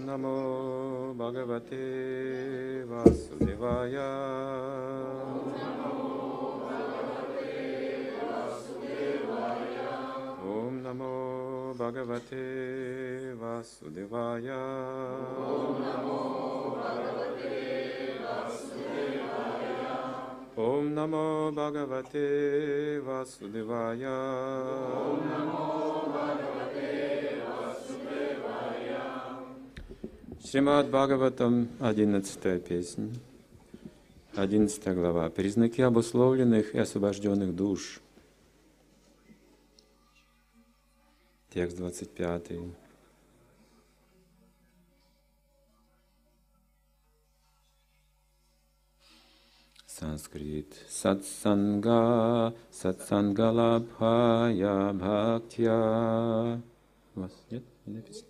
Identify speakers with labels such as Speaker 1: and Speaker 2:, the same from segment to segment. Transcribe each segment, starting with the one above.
Speaker 1: Namo Bhagavate Vasudevaya. Om Namo Bhagavate Vasudevaya. Om Namo Bhagavate Vasudevaya. Шримад Бхагаватам, 11 песня, 11 глава. Признаки обусловленных и освобожденных душ. Текст 25. Санскрит. Сатсанга, сатсангалабхая бхактя. У вас нет? Не написано.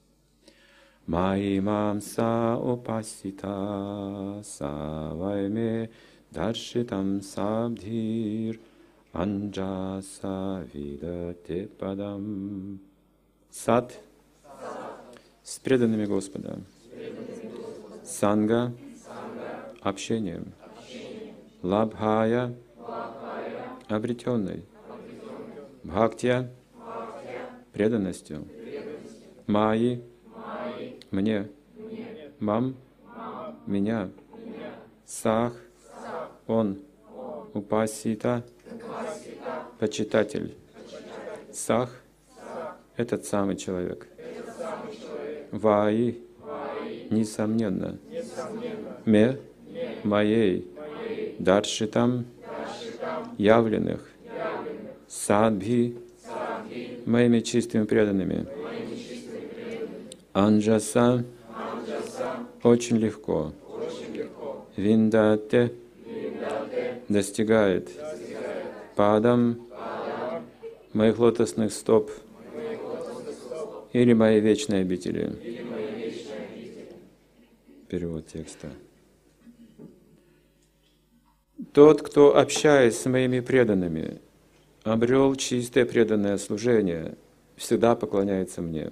Speaker 1: Маимам са упасита савайме даршитам сабдхир анджаса видате падам. Сад с преданными Господа. Санга общением. Лабхая обретенной. Бхактия преданностью. Майи мне. Мам меня. Сах он. Упасита почитатель. Сах этот самый человек. Ваи несомненно. Ме моей. Даршитам явленных. Садбхи моими чистыми преданными. Анджаса очень легко. Виндате достигает. Падам моих лотосных стоп или моей вечной обители. Перевод текста. Тот, кто, общаясь с моими преданными, обрел чистое преданное служение, всегда поклоняется мне.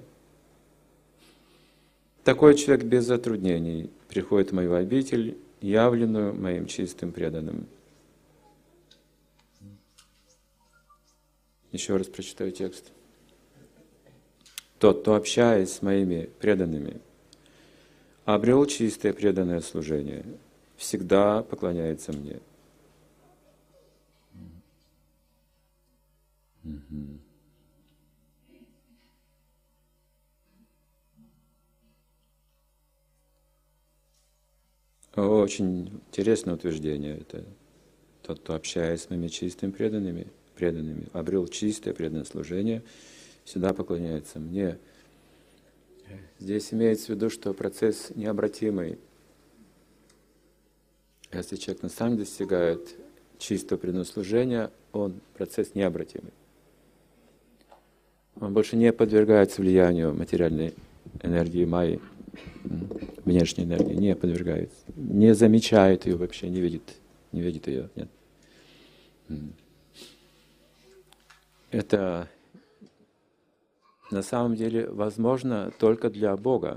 Speaker 1: Такой человек без затруднений приходит в мою обитель, явленную моим чистым преданным. Еще раз прочитаю текст. Тот, кто, общаясь с моими преданными, обрел чистое преданное служение, всегда поклоняется мне. Очень интересное утверждение. Это тот, кто, общаясь с моими чистыми преданными, обрел чистое преданное служение, всегда поклоняется мне. Здесь имеется в виду, что процесс необратимый. Если человек на самом деле достигает чистого преданного служения, процесс необратимый. Он больше не подвергается влиянию материальной энергии майи, внешней энергии, не подвергается, не замечает ее вообще, не видит ее. Нет. Это на самом деле возможно только для Бога.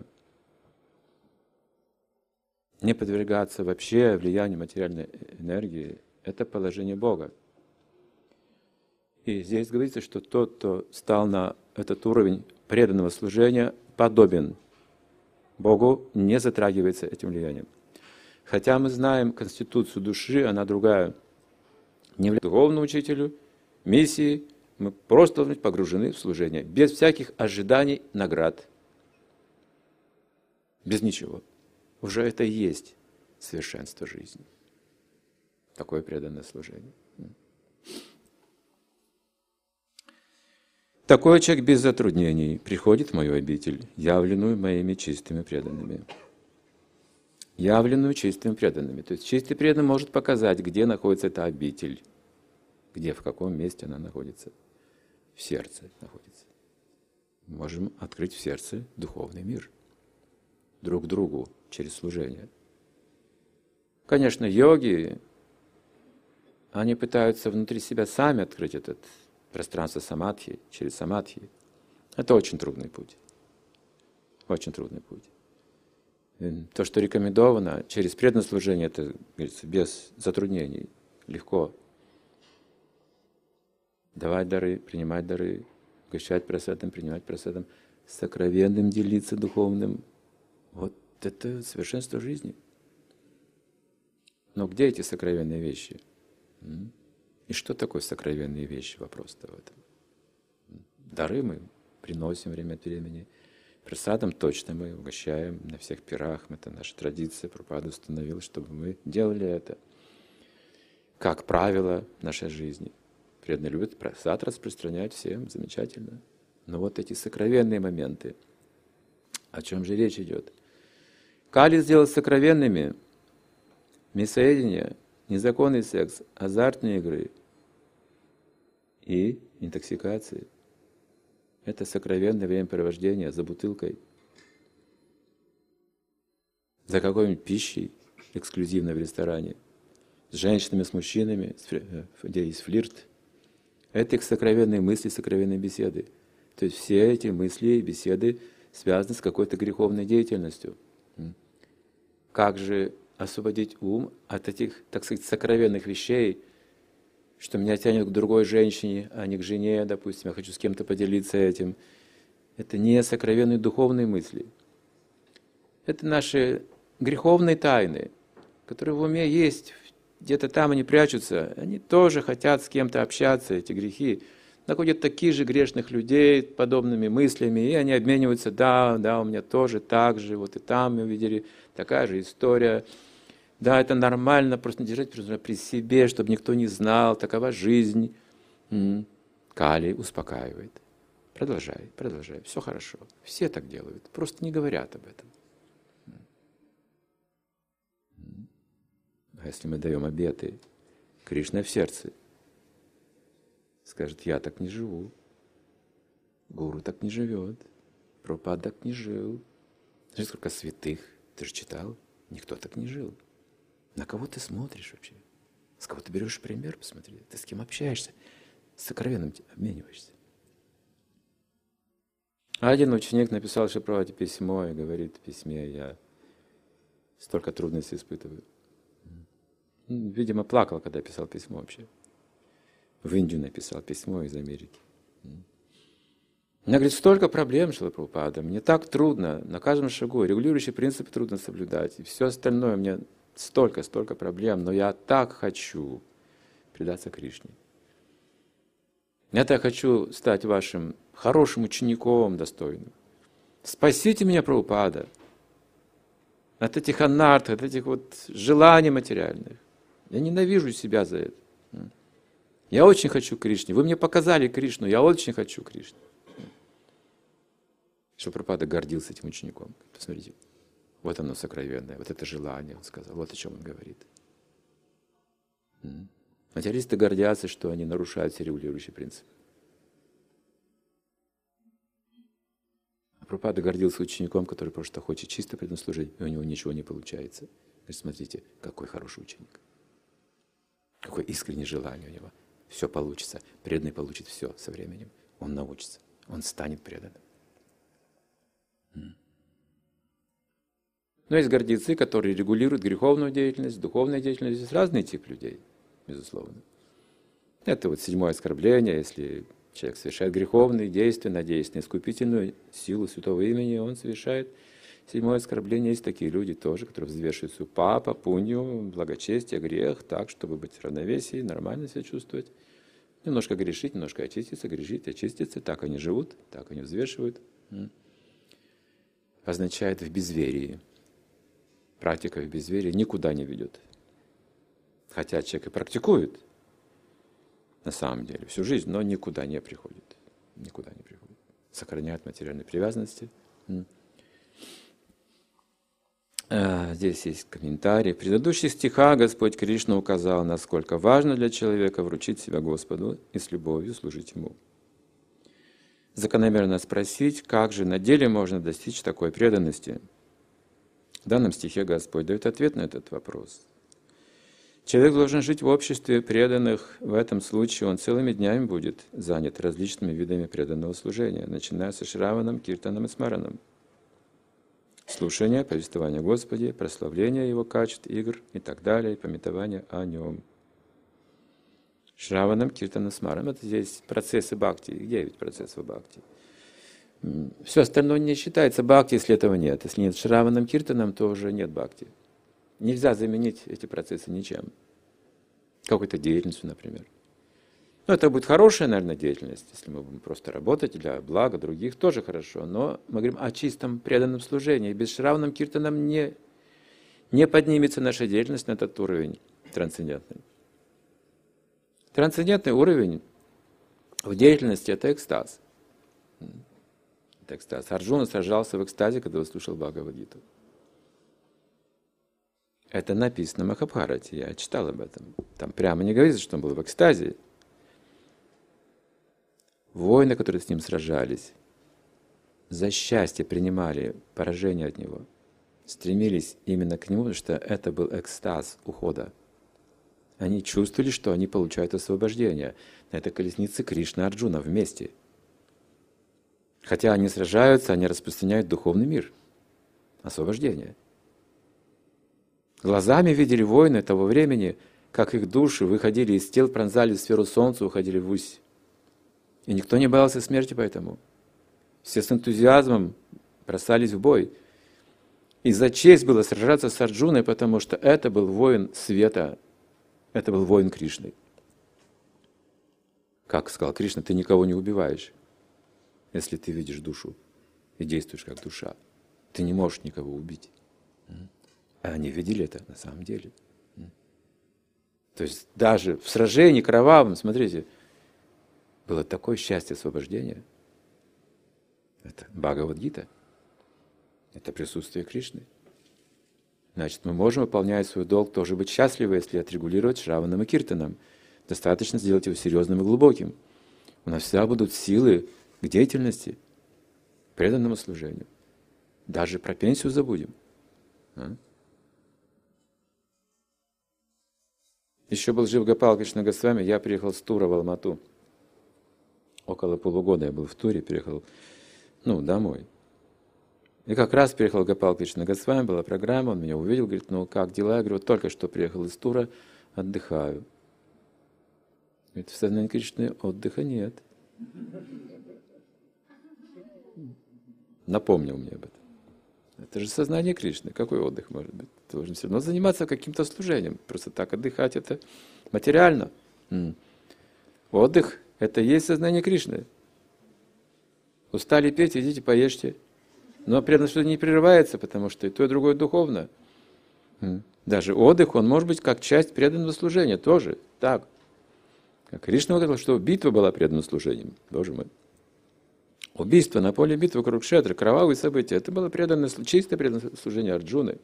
Speaker 1: Не подвергаться вообще влиянию материальной энергии — это положение Бога. И здесь говорится, что тот, кто стал на этот уровень преданного служения, подобен Богу, не затрагивается этим влиянием. Хотя мы знаем конституцию души, она другая. Не влияет духовному учителю, миссии, мы просто должны быть погружены в служение, без всяких ожиданий наград. Без ничего. Уже это и есть совершенство жизни. Такое преданное служение. Такой человек без затруднений приходит в мою обитель, явленную моими чистыми преданными. Явленную чистыми преданными. То есть чистый преданный может показать, где находится эта обитель, где, в каком месте она находится. В сердце находится. Мы можем открыть в сердце духовный мир друг другу через служение. Конечно, йоги, они пытаются внутри себя сами открыть этот пространство самадхи, через самадхи. Это очень трудный путь. Очень трудный путь. То, что рекомендовано, через преданное служение, это, говорится, без затруднений, легко. Давать дары, принимать дары, угощать просадом, принимать просадом, сокровенным делиться духовным. Вот это совершенство жизни. Но где эти сокровенные вещи? И что такое сокровенные вещи? Вопрос-то в этом. Дары мы приносим время от времени. Просадом точно мы угощаем на всех пирах. Это наша традиция. Прабхупада установила, чтобы мы делали это. Как правило нашей жизни. Преданные любят просад распространять всем. Замечательно. Но вот эти сокровенные моменты. О чем же речь идет? Кали сделал сокровенными мясоедение, незаконный секс, азартные игры и интоксикации. Это сокровенное времяпровождение за бутылкой, за какой-нибудь пищей, эксклюзивно в ресторане, с женщинами, с мужчинами, где есть флирт. Это их сокровенные мысли, сокровенные беседы. То есть все эти мысли и беседы связаны с какой-то греховной деятельностью. Как же освободить ум от этих, так сказать, сокровенных вещей, что меня тянет к другой женщине, а не к жене, допустим, я хочу с кем-то поделиться этим. Это не сокровенные духовные мысли. Это наши греховные тайны, которые в уме есть, где-то там они прячутся, они тоже хотят с кем-то общаться, эти грехи. Находят таких же грешных людей подобными мыслями, и они обмениваются, да, у меня тоже так же, вот и там мы увидели такая же история. Да, это нормально, просто не держать при себе, чтобы никто не знал, такова жизнь. Кали успокаивает. Продолжай, все хорошо. Все так делают, просто не говорят об этом. А если мы даем обеты, Кришна в сердце скажет, я так не живу, гуру так не живет, Прабхупада так не жил. Знаешь, сколько святых, ты же читал, никто так не жил. На кого ты смотришь вообще? С кого ты берешь пример, посмотри. Ты с кем общаешься? С сокровенным обмениваешься. Один ученик написал Шрипрабхупаде письмо и говорит в письме, я столько трудностей испытываю. Видимо, плакал, когда писал письмо вообще. В Индию написал письмо из Америки. Мне говорит, столько проблем, Шрила Прабхупада, мне так трудно, на каждом шагу, регулирующие принципы трудно соблюдать, и все остальное, мне столько проблем, но я так хочу предаться Кришне. Я так хочу стать вашим хорошим учеником, достойным. Спасите меня, Прабхупада, от этих анарт, от этих вот желаний материальных. Я ненавижу себя за это. Я очень хочу Кришне. Вы мне показали Кришну, я очень хочу Кришну. Шрила Прабхупада гордился этим учеником. Посмотрите, вот оно сокровенное, вот это желание, он сказал, вот о чем он говорит. Материалисты гордятся, что они нарушают все регулирующие принципы. А Прабхупада гордился учеником, который просто хочет чисто преданно служить, и у него ничего не получается. Значит, смотрите, какой хороший ученик. Какое искреннее желание у него. Все получится. Преданный получит все со временем. Он научится. Он станет преданным. Но есть гордецы, которые регулируют греховную деятельность, духовную деятельность. Есть разный тип людей, безусловно. Это вот 7-е оскорбление. Если человек совершает греховные действия, надеясь на искупительную силу святого имени, он совершает 7-е оскорбление. Есть такие люди тоже, которые взвешивают свою папа, пунью, благочестие, грех, так, чтобы быть в равновесии, нормально себя чувствовать. Немножко грешить, немножко очиститься, грешить, очиститься. Так они живут, так они взвешивают. Означает в безверии. Практика в безверии никуда не ведет. Хотя человек и практикует, на самом деле, всю жизнь, но никуда не приходит. Никуда не приходит. Сохраняет материальные привязанности. Здесь есть комментарий. В предыдущих стихах Господь Кришна указал, насколько важно для человека вручить себя Господу и с любовью служить Ему. Закономерно спросить, как же на деле можно достичь такой преданности. В данном стихе Господь дает ответ на этот вопрос. Человек должен жить в обществе преданных. В этом случае он целыми днями будет занят различными видами преданного служения, начиная со Шраваном, Киртаном и Смараном. Слушание, повествование о Господе, прославление Его качеств, игр и так далее, и памятование о Нем. Шраванам, Киртанам, Смаранам. Это здесь процессы бхакти, 9 процессов бхакти. Все остальное не считается бхакти, если этого нет. Если нет Шраванам, Киртанам, то уже нет бхакти. Нельзя заменить эти процессы ничем. Какой-то деятельностью, например. Ну, это будет хорошая, наверное, деятельность, если мы будем просто работать для блага других, тоже хорошо. Но мы говорим о чистом преданном служении. Без Шраванам, Киртанам не поднимется наша деятельность на этот уровень трансцендентный. Трансцендентный уровень в деятельности – это экстаз. Это экстаз. Арджуна сражался в экстазе, когда услышал Бхагавад-гиту. Это написано в Махабхарате, я читал об этом. Там прямо не говорится, что он был в экстазе. Воины, которые с ним сражались, за счастье принимали поражение от него, стремились именно к нему, потому что это был экстаз ухода. Они чувствовали, что они получают освобождение. На этой колеснице Кришна и Арджуна вместе. Хотя они сражаются, они распространяют духовный мир. Освобождение. Глазами видели воины того времени, как их души выходили из тел, пронзали сферу солнца, уходили ввысь. И никто не боялся смерти поэтому. Все с энтузиазмом бросались в бой. И за честь было сражаться с Арджуной, потому что это был воин света, это был воин Кришны. Как сказал Кришна, ты никого не убиваешь, если ты видишь душу и действуешь как душа. Ты не можешь никого убить. А они видели это на самом деле. То есть даже в сражении кровавом, смотрите, было такое счастье освобождения. Это Бхагавад-гита. Это присутствие Кришны. Значит, мы можем выполнять свой долг, тоже быть счастливы, если отрегулировать Шраванам и Киртанам. Достаточно сделать его серьезным и глубоким. У нас всегда будут силы к деятельности, к преданному служению. Даже про пенсию забудем. Еще был жив Гопал Кришна Госвами, я приехал с тура в Алмату. Около полугода я был в туре, приехал, домой. И как раз приехал Гопал Кришна Госвами, была программа, он меня увидел, говорит, как дела? Я говорю, только что приехал из тура, отдыхаю. Говорит, в сознании Кришны отдыха нет. Напомнил мне об этом. Это же сознание Кришны, какой отдых может быть? Ты должен все равно заниматься каким-то служением. Просто так отдыхать это материально. Отдых – это и есть сознание Кришны. Устали петь, идите поешьте. Но преданное служение не прерывается, потому что и то, и другое духовно. Даже отдых, он может быть как часть преданного служения тоже. Так. Как Кришна говорил, что битва была преданным служением. Боже мой. Убийство на поле битвы Курукшетры, кровавые события, это было чистое преданное служение Арджуны.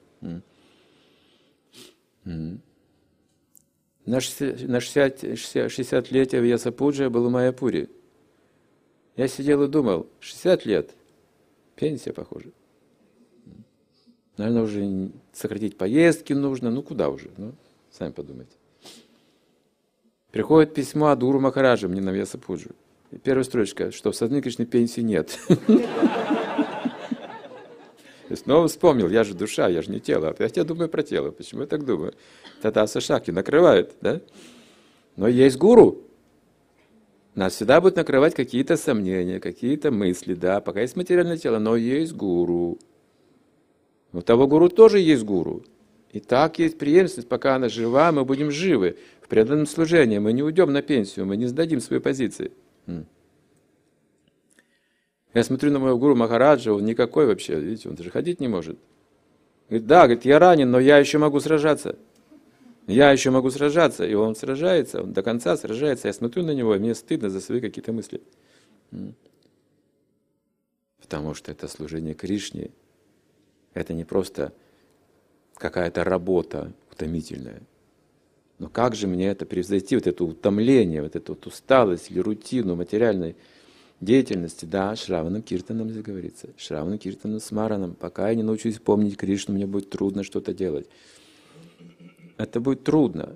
Speaker 1: На 60-летие Вьясапуджи был в Майяпуре. Я сидел и думал, 60 лет, пенсия, похоже. Наверное, уже сократить поездки нужно, куда уже, сами подумайте. Приходит письмо от Гуру Махараджа мне на Вьясапуджу. И первая строчка, что в сознании Кришны пенсии нет. И снова вспомнил, я же душа, я же не тело. Я думаю про тело. Почему я так думаю? Татаса Шакти накрывает, да? Но есть гуру. Нас всегда будут накрывать какие-то сомнения, какие-то мысли, да, пока есть материальное тело, но есть гуру. У того гуру тоже есть гуру. И так есть преемственность, пока она жива, мы будем живы в преданном служении, мы не уйдем на пенсию, мы не сдадим свои позиции. Я смотрю на моего гуру Махараджа, он никакой вообще, видите, он даже ходить не может. Говорит, да, я ранен, но я еще могу сражаться. Я еще могу сражаться. И он сражается, он до конца сражается. Я смотрю на него, и мне стыдно за свои какие-то мысли. Потому что это служение Кришне. Это не просто какая-то работа утомительная. Но как же мне это превзойти, вот это утомление, вот эту усталость или рутину материальной деятельности? Да, Шраванам Киртанам здесь говорится. Шраванам Киртанам Смаранам. Пока я не научусь помнить Кришну, мне будет трудно что-то делать. Это будет трудно.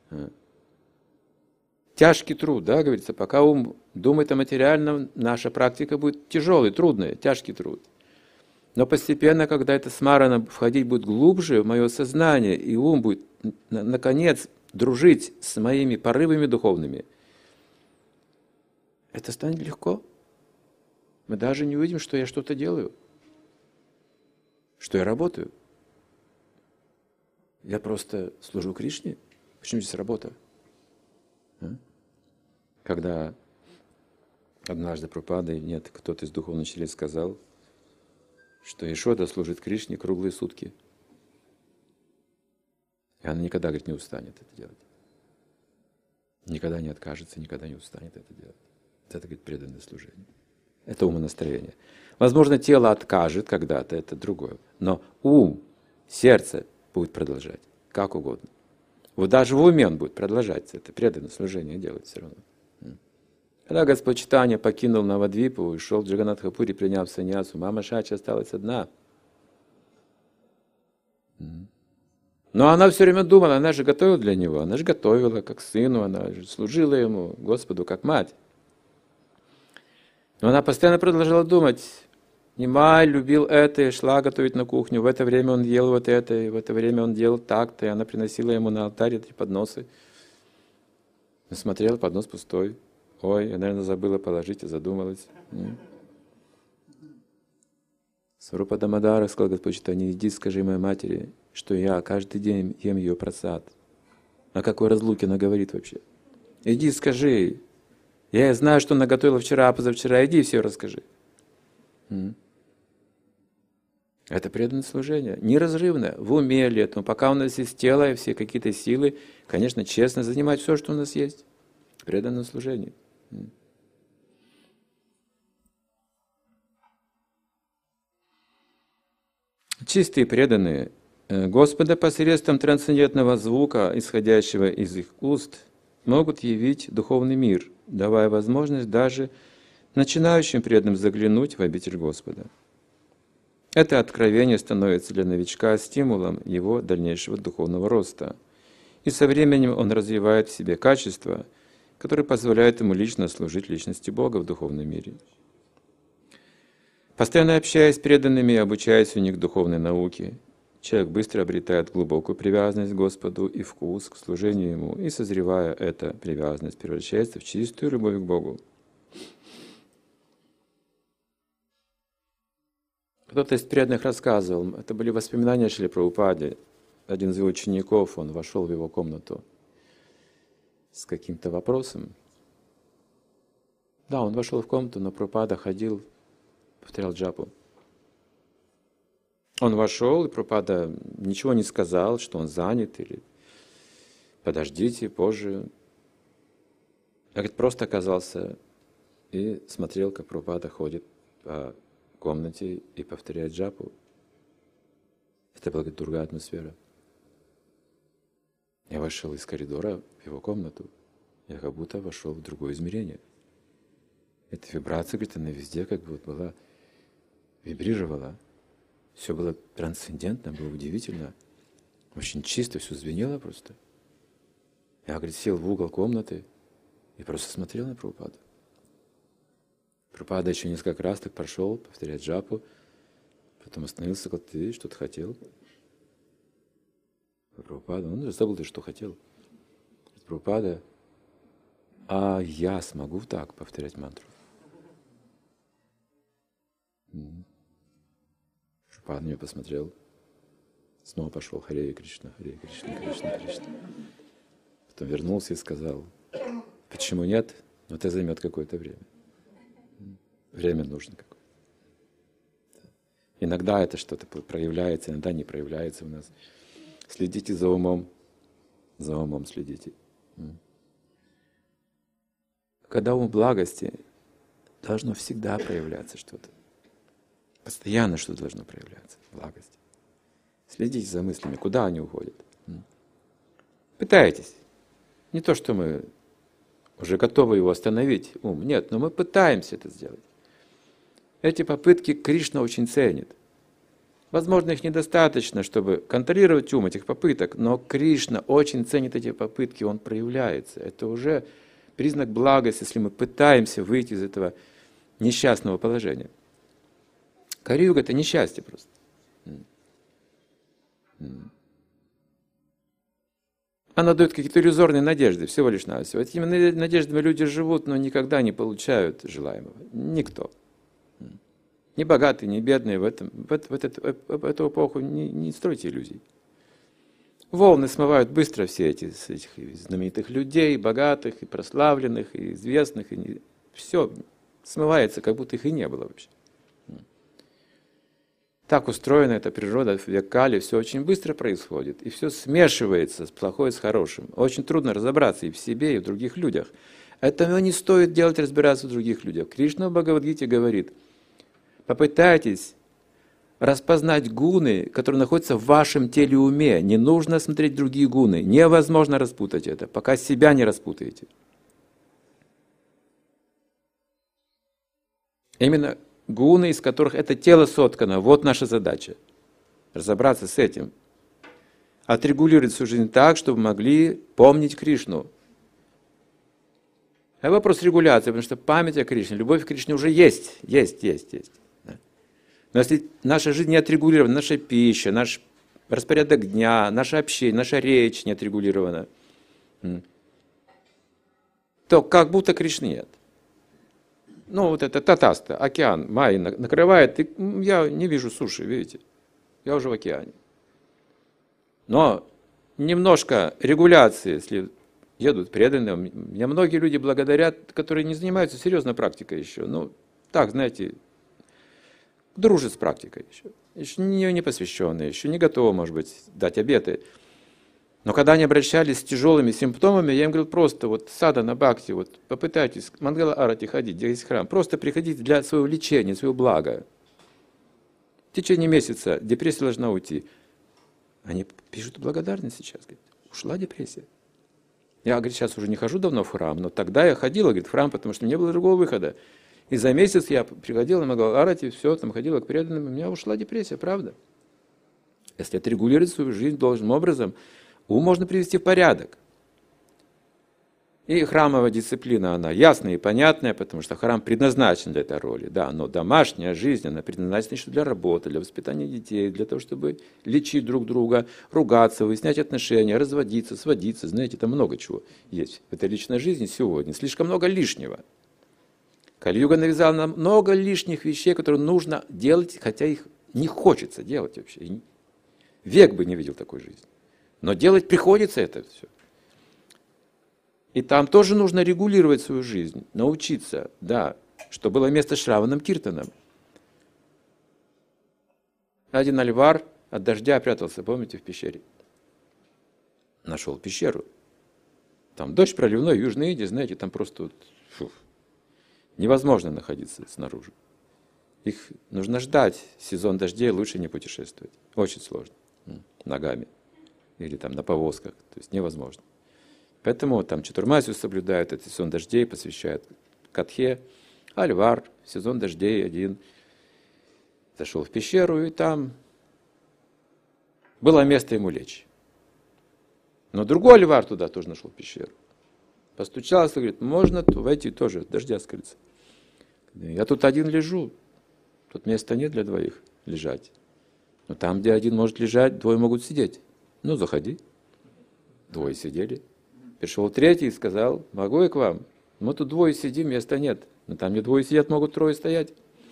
Speaker 1: Тяжкий труд, да, говорится. Пока ум думает о материальном, наша практика будет тяжелой, трудной, тяжкий труд. Но постепенно, когда эта смарана входить будет глубже в мое сознание, и ум будет, наконец, дружить с моими порывами духовными, это станет легко. Мы даже не увидим, что я что-то делаю, что я работаю. Я просто служу Кришне. Почему здесь работа? Когда однажды Прабхупада, нет, кто-то из духовных учителей сказал, что Ешода служит Кришне круглые сутки. И она никогда, говорит, не устанет это делать. Никогда не откажется, никогда не устанет это делать. Это, говорит, преданное служение. Это умонастроение. Возможно, тело откажет когда-то, это другое. Но ум, сердце будет продолжать, как угодно. Вот даже в уме он будет продолжать это преданное служение делать все равно. Когда Господь Чайтанья покинул Навадвипу и шел в Джаганнатхапури, приняв саньясу, мама Шачи осталась одна. Но она все время думала, она же готовила для него, она же готовила как сыну, она же служила ему, Господу, как мать. Но она постоянно продолжала думать, Нимай любил это и шла готовить на кухню, в это время он ел вот это, и в это время он делал так-то, и она приносила ему на алтарь эти подносы. Он смотрел, поднос пустой. Ой, я, наверное, забыла положить и задумалась. Сварупа Дамодара сказал Господь Чайтанья, иди скажи моей матери, что я каждый день ем ее прасад. О какой разлуке она говорит вообще? Иди скажи. Я знаю, что она готовила вчера, позавчера. Иди все расскажи. Это преданное служение. Неразрывное. В уме ли это. Но пока у нас есть тело и все какие-то силы, конечно, честно занимать все, что у нас есть. Преданное служение. Чистые преданные Господа посредством трансцендентного звука, исходящего из их уст, могут явить духовный мир, давая возможность даже начинающим преданным заглянуть в обитель Господа. Это откровение становится для новичка стимулом его дальнейшего духовного роста. И со временем он развивает в себе качества, которые позволяют ему лично служить личности Бога в духовном мире. Постоянно общаясь с преданными и обучаясь у них духовной науке, человек быстро обретает глубокую привязанность к Господу и вкус к служению Ему, и, созревая, эта привязанность превращается в чистую любовь к Богу. Кто-то из преданных рассказывал, это были воспоминания Шрилы Прабхупады. Один из его учеников, он вошел в его комнату с каким-то вопросом. Да, он вошел в комнату, но Прабхупада ходил, повторял джапу. Он вошел, и Прабхупада ничего не сказал, что он занят, или подождите, позже. Я, говорит, просто оказался и смотрел, как Прабхупада ходит по комнате и повторяет джапу. Это была, говорит, другая атмосфера. Я вошел из коридора в его комнату, я как будто вошел в другое измерение. Эта вибрация, говорит, она везде как бы вот была, вибрировала. Все было трансцендентно, было удивительно. Очень чисто, все звенело просто. Я, говорит, сел в угол комнаты и просто смотрел на Прабхупаду. Прабхупада еще несколько раз так прошел, повторяет джапу, потом остановился, сказал, ты что-то хотел? Прабхупада, он забыл, ты что хотел. Прабхупада, а я смогу так повторять мантру? Прабхупада на меня посмотрел, снова пошел Харе Кришна, Кришна, Кришна. Потом вернулся и сказал, почему нет? Но это займет какое-то время. Время нужно какое-то. Иногда это что-то проявляется, иногда не проявляется у нас. Следите за умом следите. Когда ум в благости, должно всегда проявляться что-то. Постоянно что-то должно проявляться в благости. Следите за мыслями, куда они уходят. Пытайтесь. Не то, что мы уже готовы его остановить, ум. Нет, но мы пытаемся это сделать. Эти попытки Кришна очень ценит. Возможно, их недостаточно, чтобы контролировать ум этих попыток, но Кришна очень ценит эти попытки, он проявляется. Это уже признак благости, если мы пытаемся выйти из этого несчастного положения. Кали-юга — это несчастье просто. Она дает какие-то иллюзорные надежды, всего лишь навсего. Этими надеждами люди живут, но никогда не получают желаемого. Никто. Ни богатые, ни бедные в эту эпоху не стройте иллюзий. Волны смывают быстро все этих знаменитых людей, богатых, и прославленных, и известных. Все смывается, как будто их и не было вообще. Так устроена эта природа в век Кали, все очень быстро происходит, и все смешивается, плохое с хорошим. Очень трудно разобраться и в себе, и в других людях. Этого не стоит делать, разбираться в других людях. Кришна в Бхагавад-гите говорит: попытайтесь распознать гуны, которые находятся в вашем теле и уме. Не нужно смотреть другие гуны. Невозможно распутать это, пока себя не распутаете. Именно гуны, из которых это тело соткано, вот наша задача. Разобраться с этим. Отрегулировать свою жизнь так, чтобы могли помнить Кришну. Это вопрос регуляции, потому что память о Кришне, любовь к Кришне уже есть. Но если наша жизнь не отрегулирована, наша пища, наш распорядок дня, наше общение, наша речь не отрегулирована, то как будто Кришны нет. Ну, вот это татаста, океан, Майя накрывает, и я не вижу суши, видите? Я уже в океане. Но немножко регуляции, если едут преданные, меня многие люди благодарят, которые не занимаются серьезной практикой еще. Ну, так, знаете, дружат с практикой еще не посвященные, еще не готовы, может быть, дать обеты. Но когда они обращались с тяжелыми симптомами, я им говорил просто, вот садхана бхакти, вот попытайтесь к Мангала Арати ходить, где есть храм, просто приходите для своего лечения, своего блага. В течение месяца депрессия должна уйти. Они пишут благодарность сейчас, говорят, ушла депрессия. Я, говорит, сейчас уже не хожу давно в храм, но тогда я ходила, говорит, в храм, потому что не было другого выхода. И за месяц я приходила на Мангала Арати, все, там ходила к преданным, у меня ушла депрессия, правда. Если отрегулировать свою жизнь должным образом, ум можно привести в порядок. И храмовая дисциплина, она ясная и понятная, потому что храм предназначен для этой роли. Да, но домашняя жизнь, она предназначена еще для работы, для воспитания детей, для того, чтобы лечить друг друга, ругаться, выяснять отношения, разводиться, сводиться. Знаете, там много чего есть в этой личной жизни сегодня. Слишком много лишнего. Кали-юга навязала нам много лишних вещей, которые нужно делать, хотя их не хочется делать вообще. Век бы не видел такой жизни. Но делать приходится это все. И там тоже нужно регулировать свою жизнь, научиться, да, что было место Шраванам Киртанам. Один альвар от дождя прятался, помните, в пещере. Нашел пещеру. Там дождь проливной, в Южной Индии, знаете, там просто невозможно находиться снаружи. Их нужно ждать. Сезон дождей лучше не путешествовать. Очень сложно. Ногами. Или там на повозках. То есть невозможно. Поэтому там чатурмасию соблюдают, этот сезон дождей посвящают Катхе. Альвар в сезон дождей один зашел в пещеру, и там было место ему лечь. Но другой альвар туда тоже нашел пещеру. Постучался, говорит, можно войти тоже, от дождя скрыться. Я тут один лежу, тут места нет для двоих лежать. Но там, где один может лежать, двое могут сидеть. Ну, заходи. Двое сидели. Пришел третий и сказал, могу я к вам? Мы тут двое сидим, места нет. Но там, где двое сидят, могут трое стоять.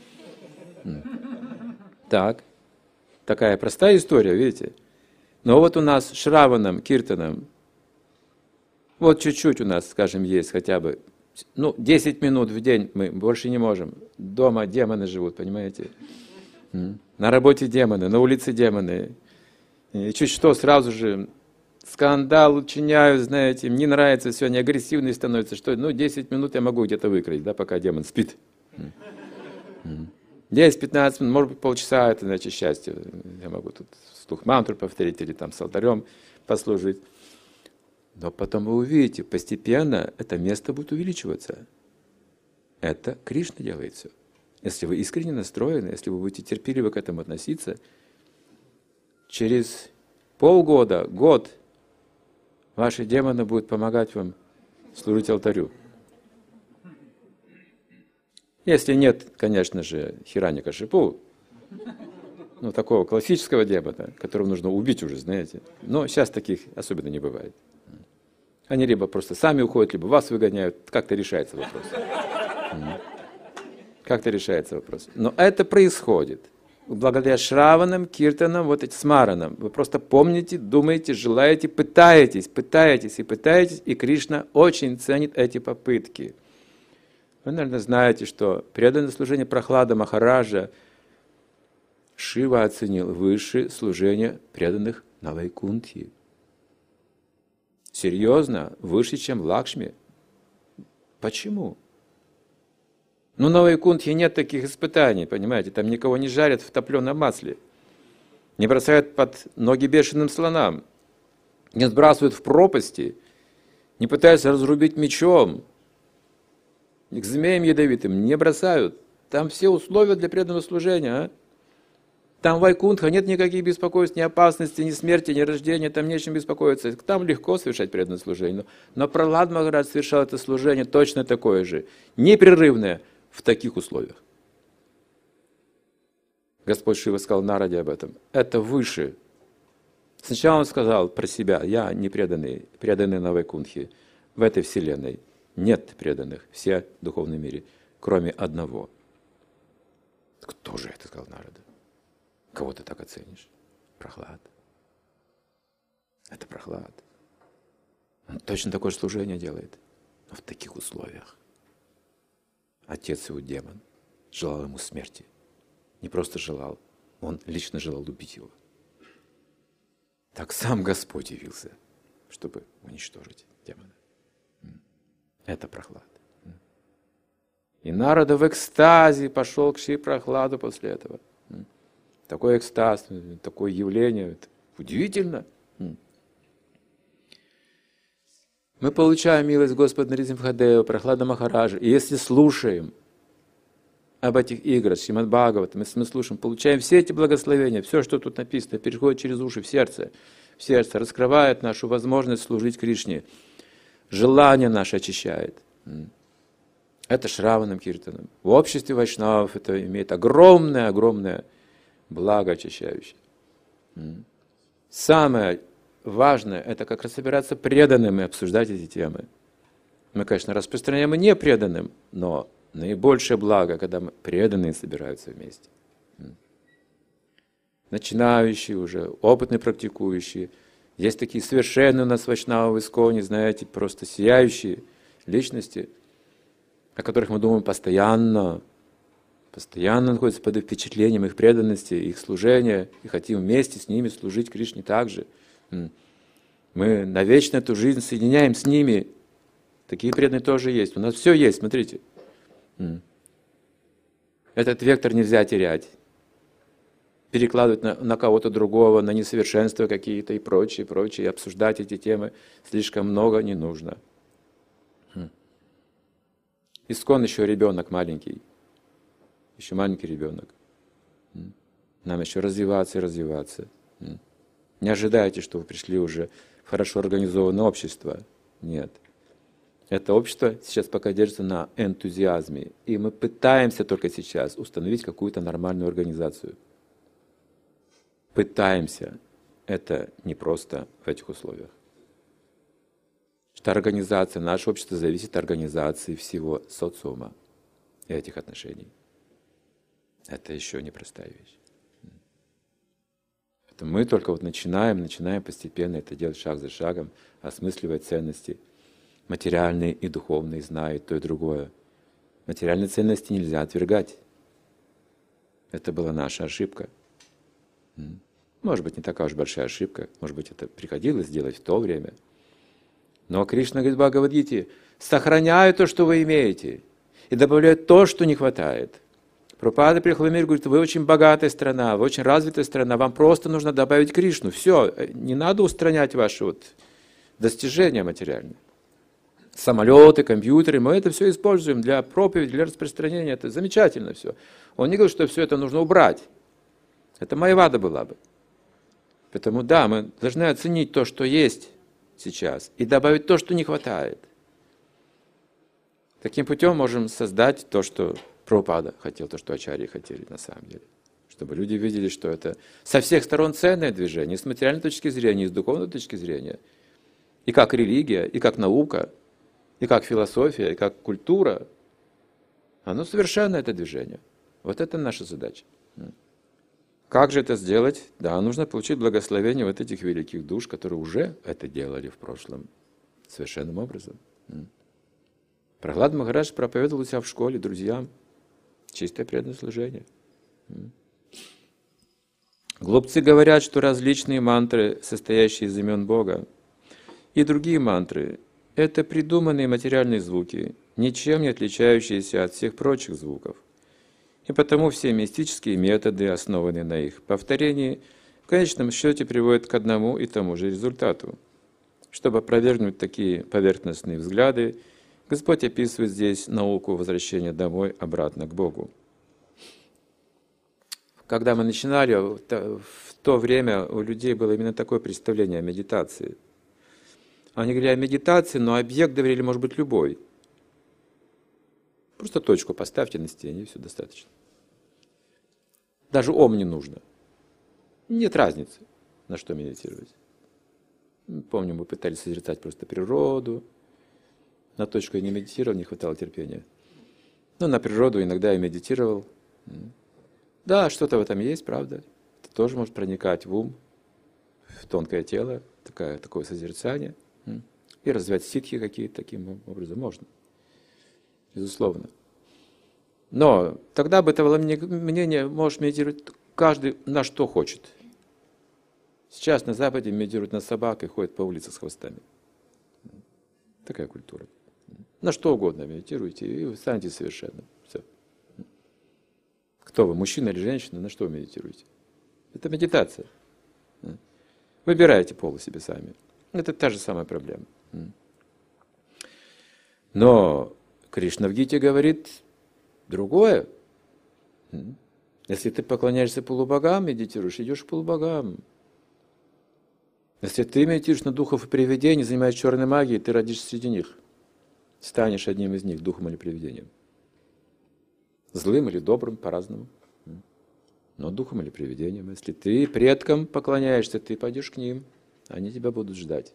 Speaker 1: Так. Такая простая история, видите? Но вот у нас Шраванам, Киртанам, вот чуть-чуть у нас, скажем, есть хотя бы, 10 минут в день мы больше не можем. Дома демоны живут, понимаете? На работе демоны, на улице демоны. И чуть что, сразу же скандал учиняют, знаете, им не нравится все, они агрессивные становятся. Что, 10 минут я могу где-то выкроить, да, пока демон спит. 10-15 минут, может быть, полчаса, это значит счастье. Я могу тут вслух мантру повторить или там с алтарем послужить. Но потом вы увидите, постепенно это место будет увеличиваться. Это Кришна делает все. Если вы искренне настроены, если вы будете терпеливо к этому относиться, через полгода, год, ваши демоны будут помогать вам служить алтарю. Если нет, конечно же, Хираньякашипу, Ну, такого классического демона, которого нужно убить уже, знаете. Но сейчас таких особенно не бывает. Они либо просто сами уходят, либо вас выгоняют. Как-то решается вопрос. Как-то решается вопрос. Но это происходит. Благодаря Шраванам, Киртанам, вот этим Смаранам. Вы просто помните, думаете, желаете, пытаетесь, и Кришна очень ценит эти попытки. Вы, наверное, знаете, что преданное служение Прохлада Махараджа Шива оценил выше служения преданных на Вайкунтхе. Серьезно, выше, чем Лакшми. Почему? Ну, на Вайкунтхе нет таких испытаний, понимаете, там никого не жарят в топленом масле, не бросают под ноги бешеным слонам, не сбрасывают в пропасти, не пытаются разрубить мечом, к змеям ядовитым не бросают. Там все условия для преданного служения, а? Там Вайкунтха нет никаких беспокойств, ни опасности, ни смерти, ни рождения, там не о чем беспокоиться. Там легко совершать преданное служение. Но Прохлад Махарадж совершал это служение точно такое же, непрерывное в таких условиях. Господь Шива сказал Нараде об этом. Это выше. Сначала он сказал про себя: я не преданный, преданный на Вайкунтхе. В этой вселенной нет преданных, все в духовном мире, кроме одного. Кто же это, сказал Нарада? Кого ты так оценишь? Прохлад. Это Прохлад. Он точно такое служение делает, но в таких условиях. Отец его демон желал ему смерти. Не просто желал, он лично желал убить его. Так сам Господь явился, чтобы уничтожить демона. Это Прохлад. И Нарада в экстазе пошел к Шри Прохладу после этого. Такой экстаз, такое явление. Это удивительно. Мы получаем милость Господа Нарисимхадева, Прохлада Махараджа. И если слушаем об этих играх, Шримад Бхагаватам, если мы слушаем, получаем все эти благословения, все, что тут написано, переходит через уши в сердце, раскрывает нашу возможность служить Кришне. Желание наше очищает. Это Шраванам Киртанам. В обществе вайшнавов это имеет огромное благо очищающее. Самое важное, это как раз собираться преданным и обсуждать эти темы. Мы, конечно, распространяем и непреданным, но наибольшее благо, когда мы преданные собираются вместе. Начинающие уже, опытные практикующие. Есть такие совершенные у нас вайшнавы в Исконе, знаете, просто сияющие личности, о которых мы думаем постоянно находятся под впечатлением их преданности, их служения, и хотим вместе с ними служить Кришне также. Мы навечно эту жизнь соединяем с ними. Такие преданные тоже есть. У нас все есть, смотрите. Этот вектор нельзя терять. Перекладывать на кого-то другого, на несовершенства какие-то и прочее, обсуждать эти темы слишком много не нужно. Искон еще ребенок маленький. Еще маленький ребенок. Нам еще развиваться и развиваться. Не ожидайте, что вы пришли уже в хорошо организованное общество. Нет. Это общество сейчас пока держится на энтузиазме. И мы пытаемся только сейчас установить какую-то нормальную организацию. Пытаемся. Это не просто в этих условиях. Что организация, наше общество зависит от организации всего социума и этих отношений. Это еще непростая вещь. Поэтому мы только вот начинаем постепенно это делать шаг за шагом, осмысливать ценности материальные и духовные, зная то и другое. Материальные ценности нельзя отвергать. Это была наша ошибка. Может быть, не такая уж большая ошибка, может быть, это приходилось делать в то время. Но Кришна говорит в Бхагавад-гите: сохраняю то, что вы имеете, и добавляю то, что не хватает. Прабхупада приехал в мир, говорит: вы очень богатая страна, вы очень развитая страна, вам просто нужно добавить Кришну. Все, не надо устранять ваши вот достижения материальные. Самолеты, компьютеры, мы это все используем для проповеди, для распространения. Это замечательно все. Он не говорит, что все это нужно убрать. Это майвада была бы. Поэтому да, мы должны оценить то, что есть сейчас, и добавить то, что не хватает. Таким путем можем создать то, что Прабхупада хотел, то, что ачарьи хотели на самом деле. чтобы люди видели, что это со всех сторон ценное движение, с материальной точки зрения, и с духовной точки зрения, и как религия, и как наука, и как философия, и как культура. Оно совершенно это движение. Вот это наша задача. Как же это сделать? Да, нужно получить благословение вот этих великих душ, которые уже это делали в прошлом совершенным образом. Прохлад Махарадж проповедовал у себя в школе друзьям. Чистое преданное служение. Глупцы говорят, что различные мантры, состоящие из имен Бога, и другие мантры – это придуманные материальные звуки, ничем не отличающиеся от всех прочих звуков. И потому все мистические методы, основанные на их повторении, в конечном счете приводят к одному и тому же результату. Чтобы опровергнуть такие поверхностные взгляды, Господь описывает здесь науку возвращения домой, обратно к Богу. Когда мы начинали, в то время у людей было именно такое представление о медитации. Они говорили о медитации, но объект говорили, может быть, любой. Просто точку поставьте на стене, и все достаточно. Даже ом не нужно. Нет разницы, на что медитировать. Помню, мы пытались созерцать просто природу. На точку я не медитировал, не хватало терпения. Но на природу иногда я медитировал. Да, что-то в этом есть, правда. Это тоже может проникать в ум, в тонкое тело, такое созерцание. И развивать ситхи какие-то таким образом можно. Безусловно. Но тогда бы это было мнение, может медитировать каждый на что хочет. Сейчас на Западе медитируют на собак и ходят по улице с хвостами. Такая культура. На что угодно медитируйте, и вы станете совершенным. Все. Кто вы, мужчина или женщина, на что вы медитируете? Это медитация. Выбирайте пол себе сами. Это та же самая проблема. Но Кришна в Гите говорит другое. Если ты поклоняешься полубогам, медитируешь, идешь к полубогам. Если ты медитируешь на духов и привидений, занимаешься черной магией, ты родишься среди них. Станешь одним из них, духом или привидением. Злым или добрым, по-разному. Но духом или привидением. Если ты предкам поклоняешься, ты пойдешь к ним. Они тебя будут ждать.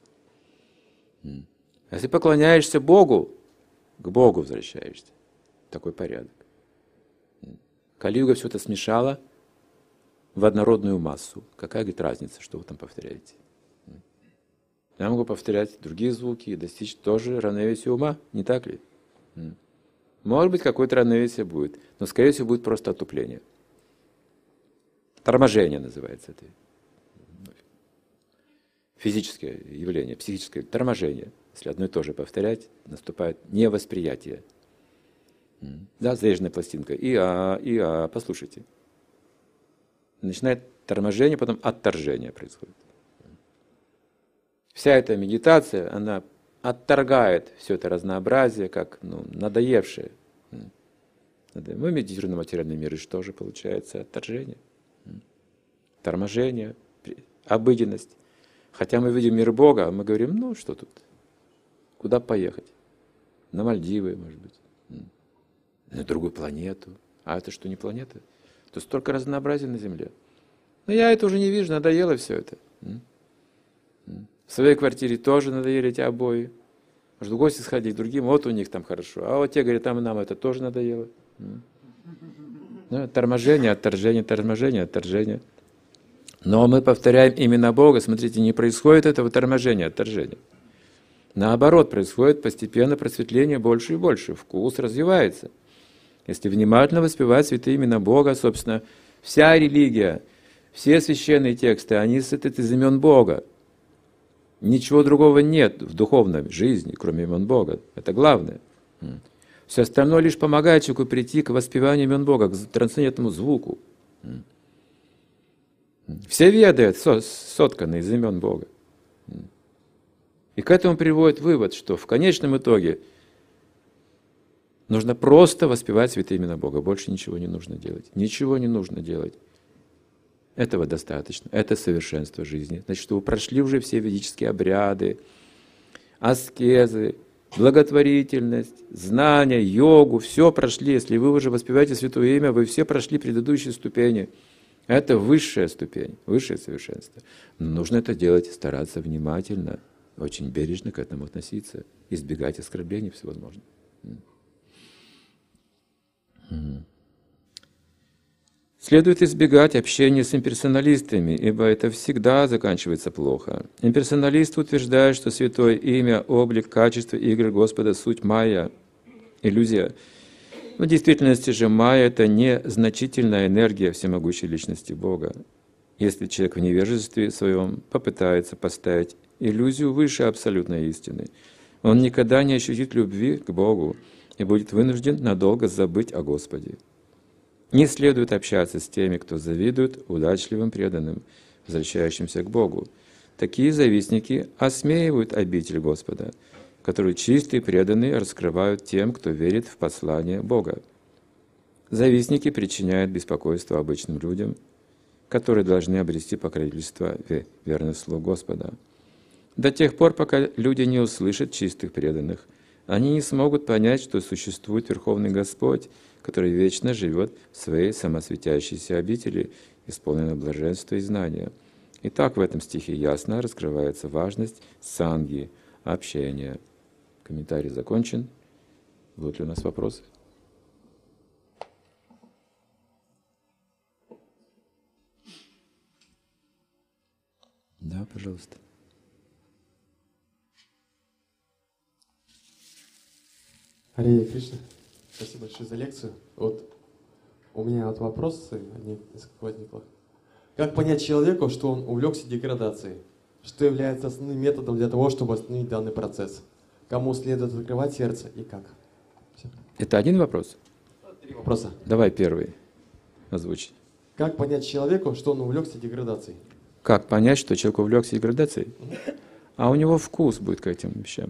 Speaker 1: Если поклоняешься Богу, к Богу возвращаешься. Такой порядок. Кали-юга все это смешало в однородную массу. Какая, говорит, разница, что вы там повторяете? Я могу повторять другие звуки и достичь тоже равновесия ума, не так ли? Может быть, какое-то равновесие будет, но, скорее всего, будет просто отупление. Торможение называется это. Физическое явление, психическое торможение. Если одно и то же повторять, наступает невосприятие. Да, заряженная пластинка. Послушайте. Начинает торможение, потом отторжение происходит. Вся эта медитация, она отторгает все это разнообразие, как надоевшее. Мы медитируем на материальный мир, и что же получается? Отторжение, торможение, обыденность. Хотя мы видим мир Бога, мы говорим, что тут? Куда поехать? На Мальдивы, может быть. На другую планету. А это что, не планета? Тут столько разнообразия на Земле. Но я это уже не вижу, надоело все это. В своей квартире тоже надоели эти обои. Может, в гости сходить к другим, вот у них там хорошо. А вот те говорят, нам это тоже надоело. Торможение, отторжение, торможение, отторжение. Но мы повторяем именно Бога. Смотрите, не происходит этого торможения, отторжения. Наоборот, происходит постепенно просветление больше и больше. Вкус развивается. Если внимательно воспевать святые имена Бога, собственно, вся религия, все священные тексты, они состоят из имен Бога. Ничего другого нет в духовной жизни, кроме имен Бога. Это главное. Все остальное лишь помогает человеку прийти к воспеванию имен Бога, к трансцендентному звуку. Все веды сотканы из имен Бога. И к этому приводит вывод, что в конечном итоге нужно просто воспевать святые имена Бога. Больше ничего не нужно делать. Ничего не нужно делать. Этого достаточно. Это совершенство жизни. Значит, вы прошли уже все ведические обряды, аскезы, благотворительность, знания, йогу. Все прошли. Если вы уже воспеваете святое имя, вы все прошли предыдущие ступени. Это высшая ступень, высшее совершенство. Но нужно это делать, стараться внимательно, очень бережно к этому относиться, избегать оскорблений всевозможных. Следует избегать общения с имперсоналистами, ибо это всегда заканчивается плохо. Имперсоналист утверждает, что святое имя, облик, качество игры Господа – суть майя, иллюзия. В действительности же майя – это не значительная энергия всемогущей личности Бога. Если человек в невежестве своем попытается поставить иллюзию выше абсолютной истины, он никогда не ощутит любви к Богу и будет вынужден надолго забыть о Господе. Не следует общаться с теми, кто завидует удачливым преданным, возвращающимся к Богу. Такие завистники осмеивают обитель Господа, которую чистые преданные раскрывают тем, кто верит в послание Бога. Завистники причиняют беспокойство обычным людям, которые должны обрести покровительство верных слуг Господа. До тех пор, пока люди не услышат чистых преданных, они не смогут понять, что существует Верховный Господь, который вечно живет в своей самосветящейся обители, исполненной блаженства и знания. Итак, в этом стихе ясно раскрывается важность санги, общения. Комментарий закончен. Будут ли у нас вопросы? Да, пожалуйста.
Speaker 2: Харе Кришна, спасибо большое за лекцию. Вот у меня вот вопросы несколько возникло. Как понять человеку, что он увлекся деградацией? Что является основным методом для того, чтобы остановить данный процесс? Кому следует открывать сердце и как? Все.
Speaker 1: Это один вопрос?
Speaker 2: 3 вопроса.
Speaker 1: Давай первый озвучь.
Speaker 2: Как понять человеку, что он увлекся деградацией?
Speaker 1: Как понять, что человек увлекся деградацией? А у него вкус будет к этим вещам.